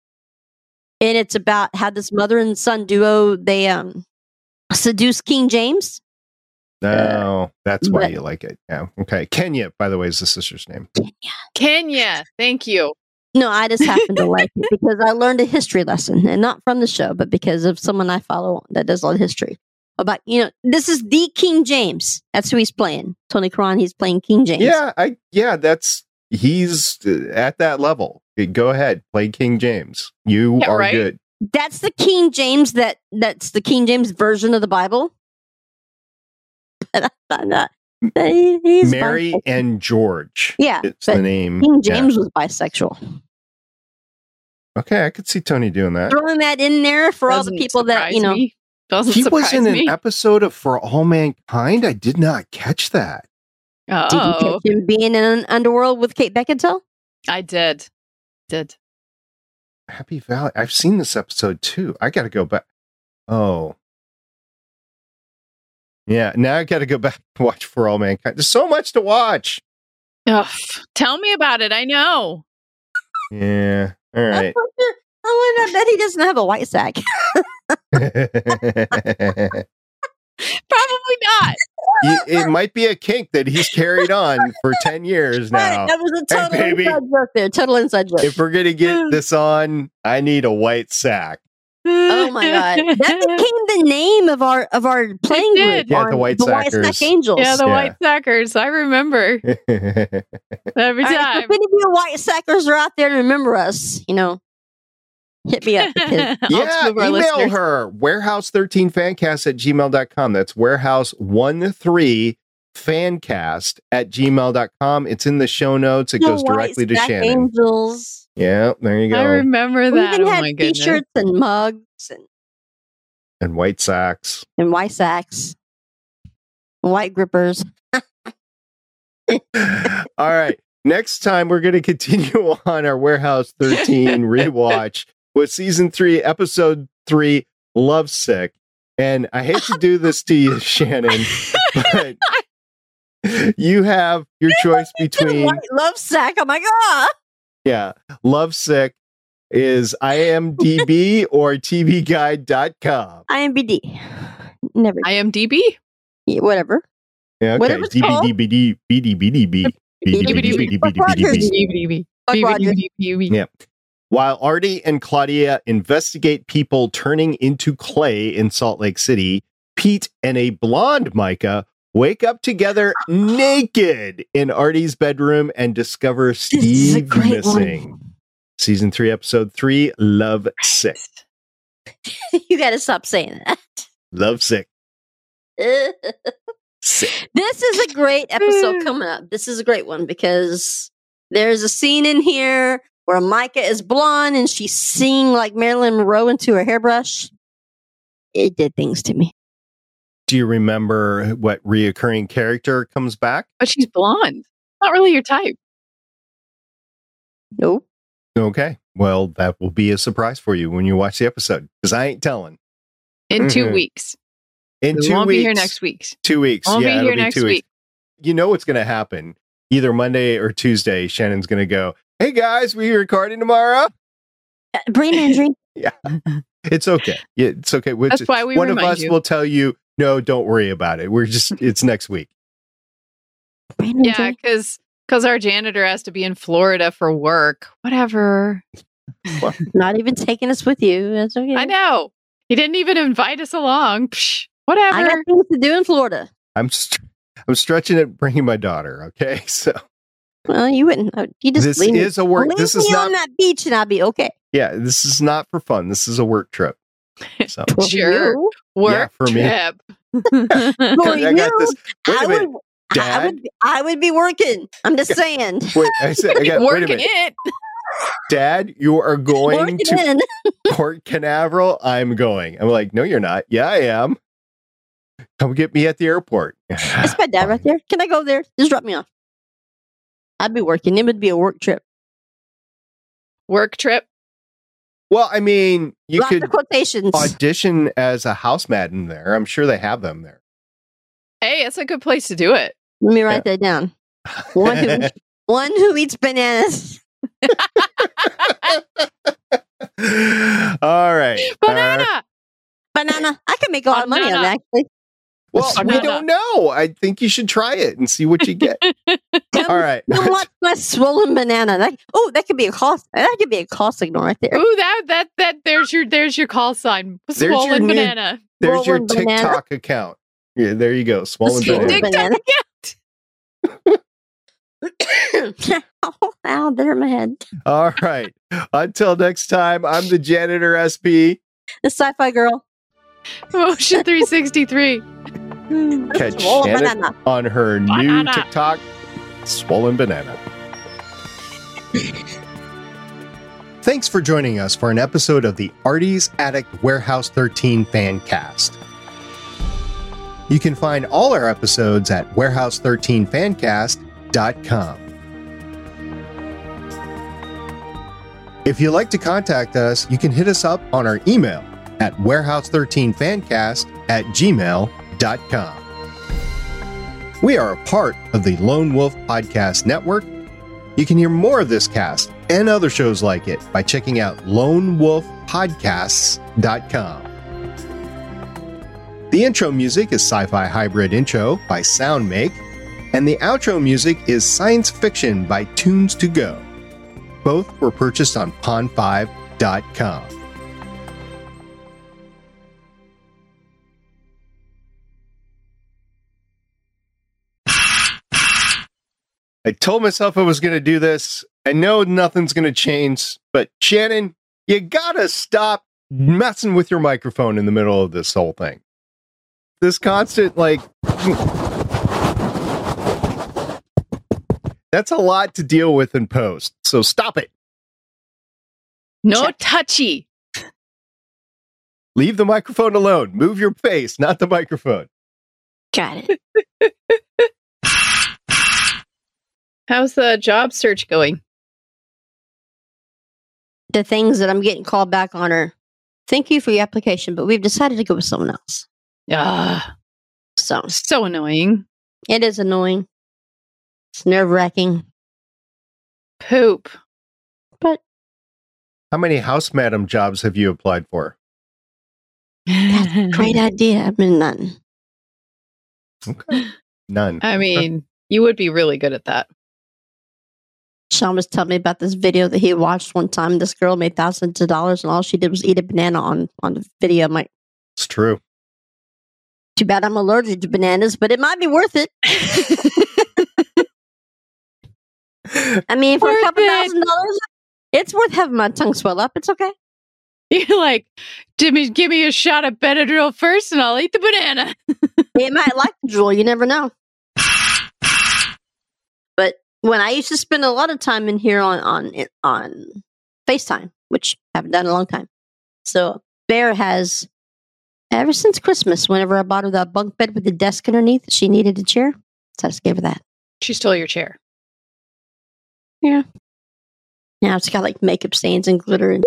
Speaker 3: and it's about how this mother and son duo they um seduce King James.
Speaker 1: No, that's why
Speaker 3: but-
Speaker 1: you like it. Yeah. Okay. Kenya, by the way, is the sister's name.
Speaker 2: Kenya. Thank you.
Speaker 3: No, I just happen to like it because I learned a history lesson, and not from the show, but because of someone I follow that does a lot of history. About you know, this is the King James. That's who he's playing. Tony Karan. He's playing King James.
Speaker 1: Yeah. I. Yeah. That's he's uh, at that level. Go ahead, play King James. You
Speaker 2: Yeah,
Speaker 1: are
Speaker 2: right?
Speaker 1: good.
Speaker 3: That's the King James that that's the King James version of the Bible. But I found out that he- he's
Speaker 1: Mary
Speaker 3: bisexual.
Speaker 1: and George.
Speaker 3: Yeah,
Speaker 1: It's
Speaker 3: but
Speaker 1: the name.
Speaker 3: King
Speaker 1: Yeah.
Speaker 3: James was bisexual.
Speaker 1: Okay, I could see Tony doing that.
Speaker 3: Throwing that in there for all the
Speaker 2: Doesn't
Speaker 3: people that
Speaker 2: surprise
Speaker 3: you know.
Speaker 2: me. Doesn't
Speaker 1: He
Speaker 2: surprise
Speaker 1: was in an
Speaker 2: me.
Speaker 1: episode of For All Mankind. I did not catch that.
Speaker 3: Did you
Speaker 2: Oh,
Speaker 3: catch him being in an underworld with Kate Beckinsale?
Speaker 2: I did. Did.
Speaker 1: Happy Valley. I've seen this episode too. I got to go back. Oh. Yeah, now I got to go back and watch For All Mankind. There's so much to watch.
Speaker 2: Ugh, tell me about it. I know.
Speaker 1: Yeah. All right.
Speaker 3: I wonder, I bet he doesn't have a white sack.
Speaker 2: Probably not.
Speaker 1: He- it might be a kink that he's carried on for ten years now.
Speaker 3: That was a
Speaker 1: Hey,
Speaker 3: total
Speaker 1: baby.
Speaker 3: inside joke there. Total inside joke.
Speaker 1: If we're going to get this on, I need a white sack.
Speaker 3: Oh my god, that became the name of our of our playing
Speaker 2: did.
Speaker 3: group.
Speaker 1: Yeah,
Speaker 3: on
Speaker 1: the White
Speaker 3: the White
Speaker 1: Sackers.
Speaker 3: Sack Angels.
Speaker 2: Yeah, the
Speaker 1: Yeah.
Speaker 2: White Sackers. I remember every
Speaker 3: All right, so
Speaker 2: time.
Speaker 3: if any of you White Sackers are out there to remember us, you know, hit me up. Because
Speaker 2: All
Speaker 1: Yeah,
Speaker 2: two of our
Speaker 1: email
Speaker 2: listeners.
Speaker 1: her, warehouse thirteen fancast at gmail dot com. That's warehouse thirteen fancast at gmail dot com. It's in the show notes. It
Speaker 3: the
Speaker 1: goes
Speaker 3: White
Speaker 1: directly to
Speaker 3: Sack
Speaker 1: Shannon.
Speaker 3: Angels.
Speaker 1: Yeah, there you
Speaker 2: I
Speaker 1: go.
Speaker 2: remember
Speaker 3: We
Speaker 2: that.
Speaker 3: even
Speaker 2: Oh
Speaker 3: had
Speaker 2: my goodness.
Speaker 3: T-shirts and mugs and,
Speaker 1: And White Sacks.
Speaker 3: and white sacks, and white grippers.
Speaker 1: All right. Next time, we're going to continue on our Warehouse thirteen rewatch with season three, episode three, Lovesick. And I hate to do this to you, Shannon, but you have your choice between,
Speaker 3: White love sack. I'm like, ah.
Speaker 1: yeah, Lovesick is I M D B or T V guide dot com.
Speaker 3: I M B D. Never.
Speaker 2: I M D B?
Speaker 3: Yeah, whatever.
Speaker 1: Yeah, okay.
Speaker 3: Whatever it's called.
Speaker 1: D B D B D B D B B D B D B D B D B D B. Yeah. While Artie and Claudia investigate people turning into clay in Salt Lake City, Pete and a blonde Micah wake up together naked in Artie's bedroom and discover
Speaker 3: This is a
Speaker 1: Steve
Speaker 3: great
Speaker 1: missing.
Speaker 3: one.
Speaker 1: Season three, episode three, Love Sick.
Speaker 3: You got to stop saying that.
Speaker 1: Love Sick.
Speaker 3: this
Speaker 1: Sick.
Speaker 3: is a great episode coming up. This is a great one because there's a scene in here where Micah is blonde and she's singing like Marilyn Monroe into her hairbrush. It did things to me.
Speaker 1: Do you remember what reoccurring character comes back?
Speaker 2: But she's blonde. Not really your type.
Speaker 3: Nope.
Speaker 1: Okay. Well, that will be a surprise for you when you watch the episode because I ain't telling.
Speaker 2: In two
Speaker 1: Mhm.
Speaker 2: weeks.
Speaker 1: In
Speaker 2: We
Speaker 1: two
Speaker 2: won't
Speaker 1: weeks.
Speaker 2: be here next week.
Speaker 1: Two weeks.
Speaker 2: Won't
Speaker 1: yeah,
Speaker 2: be
Speaker 1: it'll
Speaker 2: here next
Speaker 1: two
Speaker 2: week.
Speaker 1: weeks. You know what's going to happen. Either Monday or Tuesday, Shannon's going to go, hey guys, we recording tomorrow?
Speaker 3: Uh, Brain injury.
Speaker 1: It's okay. Yeah, it's okay. It's-
Speaker 2: That's why we
Speaker 1: One of
Speaker 2: remind
Speaker 1: us
Speaker 2: you.
Speaker 1: will tell you, no, don't worry about it. We're just, it's next week.
Speaker 3: Brain
Speaker 2: Yeah,
Speaker 3: injury.
Speaker 2: because because our janitor has to be in Florida for work. Whatever.
Speaker 3: Not even taking us with you. That's okay.
Speaker 2: I know. He didn't even invite us along. Psh,
Speaker 3: I
Speaker 2: whatever.
Speaker 3: got things to do in Florida.
Speaker 1: I'm, st- I'm stretching it, bringing my daughter. Okay. So
Speaker 3: Well, you wouldn't. uh, You just
Speaker 1: this
Speaker 3: leave me,
Speaker 1: is a work.
Speaker 3: leave
Speaker 1: This
Speaker 3: me
Speaker 1: is not,
Speaker 3: on that beach and I'll be okay.
Speaker 1: yeah, this is not for fun. This is a work trip. So
Speaker 3: For
Speaker 2: Sure.
Speaker 3: you,
Speaker 2: Work
Speaker 1: for me.
Speaker 2: trip.
Speaker 3: for
Speaker 1: I got
Speaker 3: you,
Speaker 1: this. Wait
Speaker 3: I
Speaker 1: a minute.
Speaker 3: would, I
Speaker 1: Dad?
Speaker 3: would, I would be working. I'm just saying.
Speaker 1: Wait, I said, I got, wait a
Speaker 2: Working
Speaker 1: minute.
Speaker 2: it.
Speaker 1: Dad, you are going
Speaker 3: Working
Speaker 1: to
Speaker 3: in.
Speaker 1: Port Canaveral. I'm going. I'm like, no, you're not. Yeah, I am. Come get me at the airport.
Speaker 3: That's my dad right there. Can I go there? Just drop me off. I'd be working. It would be a work trip.
Speaker 2: Work trip.
Speaker 1: Well, I mean, you
Speaker 3: Lots
Speaker 1: could
Speaker 3: of quotations.
Speaker 1: audition as a housemat in there. I'm sure they have them there.
Speaker 2: Hey, it's a good place to do it.
Speaker 3: Let me write that down. One who, one who eats bananas.
Speaker 1: All right. Uh,
Speaker 2: Banana.
Speaker 3: Banana. I can make a lot of money on
Speaker 2: Banana.
Speaker 3: that, actually.
Speaker 1: well, we
Speaker 2: Banana.
Speaker 1: don't know. I think you should try it and see what you get.
Speaker 3: Come,
Speaker 1: All right.
Speaker 3: come watch my swollen banana. That, oh, that could be a cost. That could be a call signal right there.
Speaker 2: Ooh, that that that there's your there's your call sign.
Speaker 1: There's your
Speaker 2: Swollen
Speaker 1: new-
Speaker 2: banana.
Speaker 1: There's your
Speaker 3: Swollen banana.
Speaker 1: TikTok account. Yeah, there you go. Swollen
Speaker 3: Swollen
Speaker 1: banana.
Speaker 3: banana.
Speaker 2: TikTok.
Speaker 3: oh, ow, that hurt my head.
Speaker 1: All right. Until next time, I'm the janitor S P.
Speaker 3: The sci-fi girl.
Speaker 2: Motion three sixty-three.
Speaker 1: Catch
Speaker 3: Swollen
Speaker 1: Shannon
Speaker 3: banana.
Speaker 1: on her new
Speaker 2: Banana.
Speaker 1: TikTok, Swollen Banana. Thanks for joining us for an episode of the Artie's Attic Warehouse thirteen fan cast. You can find all our episodes at warehouse thirteen fancast dot com. If you'd like to contact us, you can hit us up on our email at warehouse thirteen fancast at gmail dot com. We are a part of the Lone Wolf Podcast Network. You can hear more of this cast and other shows like it by checking out lone wolf podcasts dot com. The intro music is Sci-Fi Hybrid Intro by Soundmake, and the outro music is Science Fiction by Tunes to Go. Both were purchased on pond five dot com. I told myself I was going to do this. I know nothing's going to change, but Shannon, you gotta stop messing with your microphone in the middle of this whole thing. This constant, like, that's a lot to deal with in post. So stop it.
Speaker 2: No
Speaker 3: Check.
Speaker 2: touchy.
Speaker 1: Leave the microphone alone. Move your face, not the microphone.
Speaker 3: Got it.
Speaker 2: How's the job search going?
Speaker 3: The things that I'm getting called back on are, thank you for your application, but we've decided to go with someone else.
Speaker 2: Ah,
Speaker 3: So
Speaker 2: so annoying.
Speaker 3: it is annoying. It's nerve wracking.
Speaker 2: Poop.
Speaker 3: But
Speaker 1: How many house madam jobs have you applied for?
Speaker 3: great idea. I mean, none.
Speaker 1: Okay. None.
Speaker 2: I mean, you would be really good at that.
Speaker 3: Sean was telling me about this video that he watched one time. This girl made thousands of dollars, and all she did was eat a banana on on the video. I'm like,
Speaker 1: It's true.
Speaker 3: too bad I'm allergic to bananas, but it might be worth it. I mean, for
Speaker 2: Worth
Speaker 3: a couple
Speaker 2: it.
Speaker 3: thousand dollars, it's worth having my tongue swell up. It's okay.
Speaker 2: You're like, give me, give me a shot of Benadryl first, and I'll eat the banana.
Speaker 3: It might like the drool. You never know. But when I used to spend a lot of time in here on on on FaceTime, which I haven't done in a long time. So Bear has, ever since Christmas, whenever I bought her that bunk bed with the desk underneath, she needed a chair. So I just gave her that.
Speaker 2: She stole your chair.
Speaker 3: Yeah. Now it's got like makeup stains and glitter. And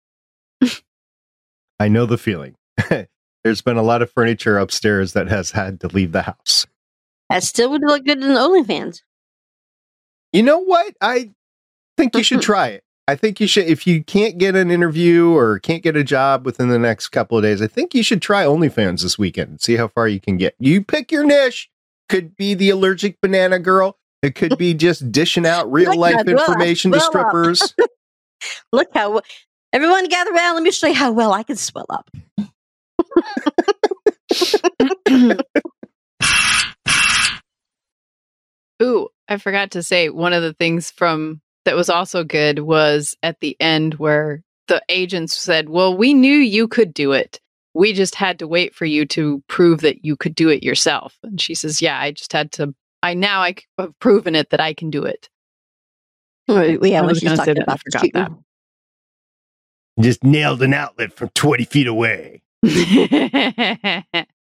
Speaker 1: I know the feeling. There's been a lot of furniture upstairs that has had to leave the house.
Speaker 3: that still would look good in the OnlyFans.
Speaker 1: You know what? I think you should try it. I think you should, if you can't get an interview or can't get a job within the next couple of days, I think you should try OnlyFans this weekend and see how far you can get. You pick your niche. Could be the allergic banana girl. It could be just dishing out real
Speaker 3: Look
Speaker 1: life
Speaker 3: how well I
Speaker 1: information to
Speaker 3: swell up.
Speaker 1: strippers.
Speaker 3: Look how well, everyone gather around. Let me show you how well I can swell up.
Speaker 2: Ooh, I forgot to say one of the things from that was also good was at the end where the agents said, well, we knew you could do it. We just had to wait for you to prove that you could do it yourself. And she says, yeah, I just had to, I now I have proven it that I can do it.
Speaker 3: Oh, yeah,
Speaker 2: I
Speaker 3: when
Speaker 2: was
Speaker 3: she's
Speaker 2: gonna say
Speaker 3: talking
Speaker 2: that, I
Speaker 3: about
Speaker 2: forgot
Speaker 3: shooting.
Speaker 2: that.
Speaker 1: Just nailed an outlet from twenty feet away.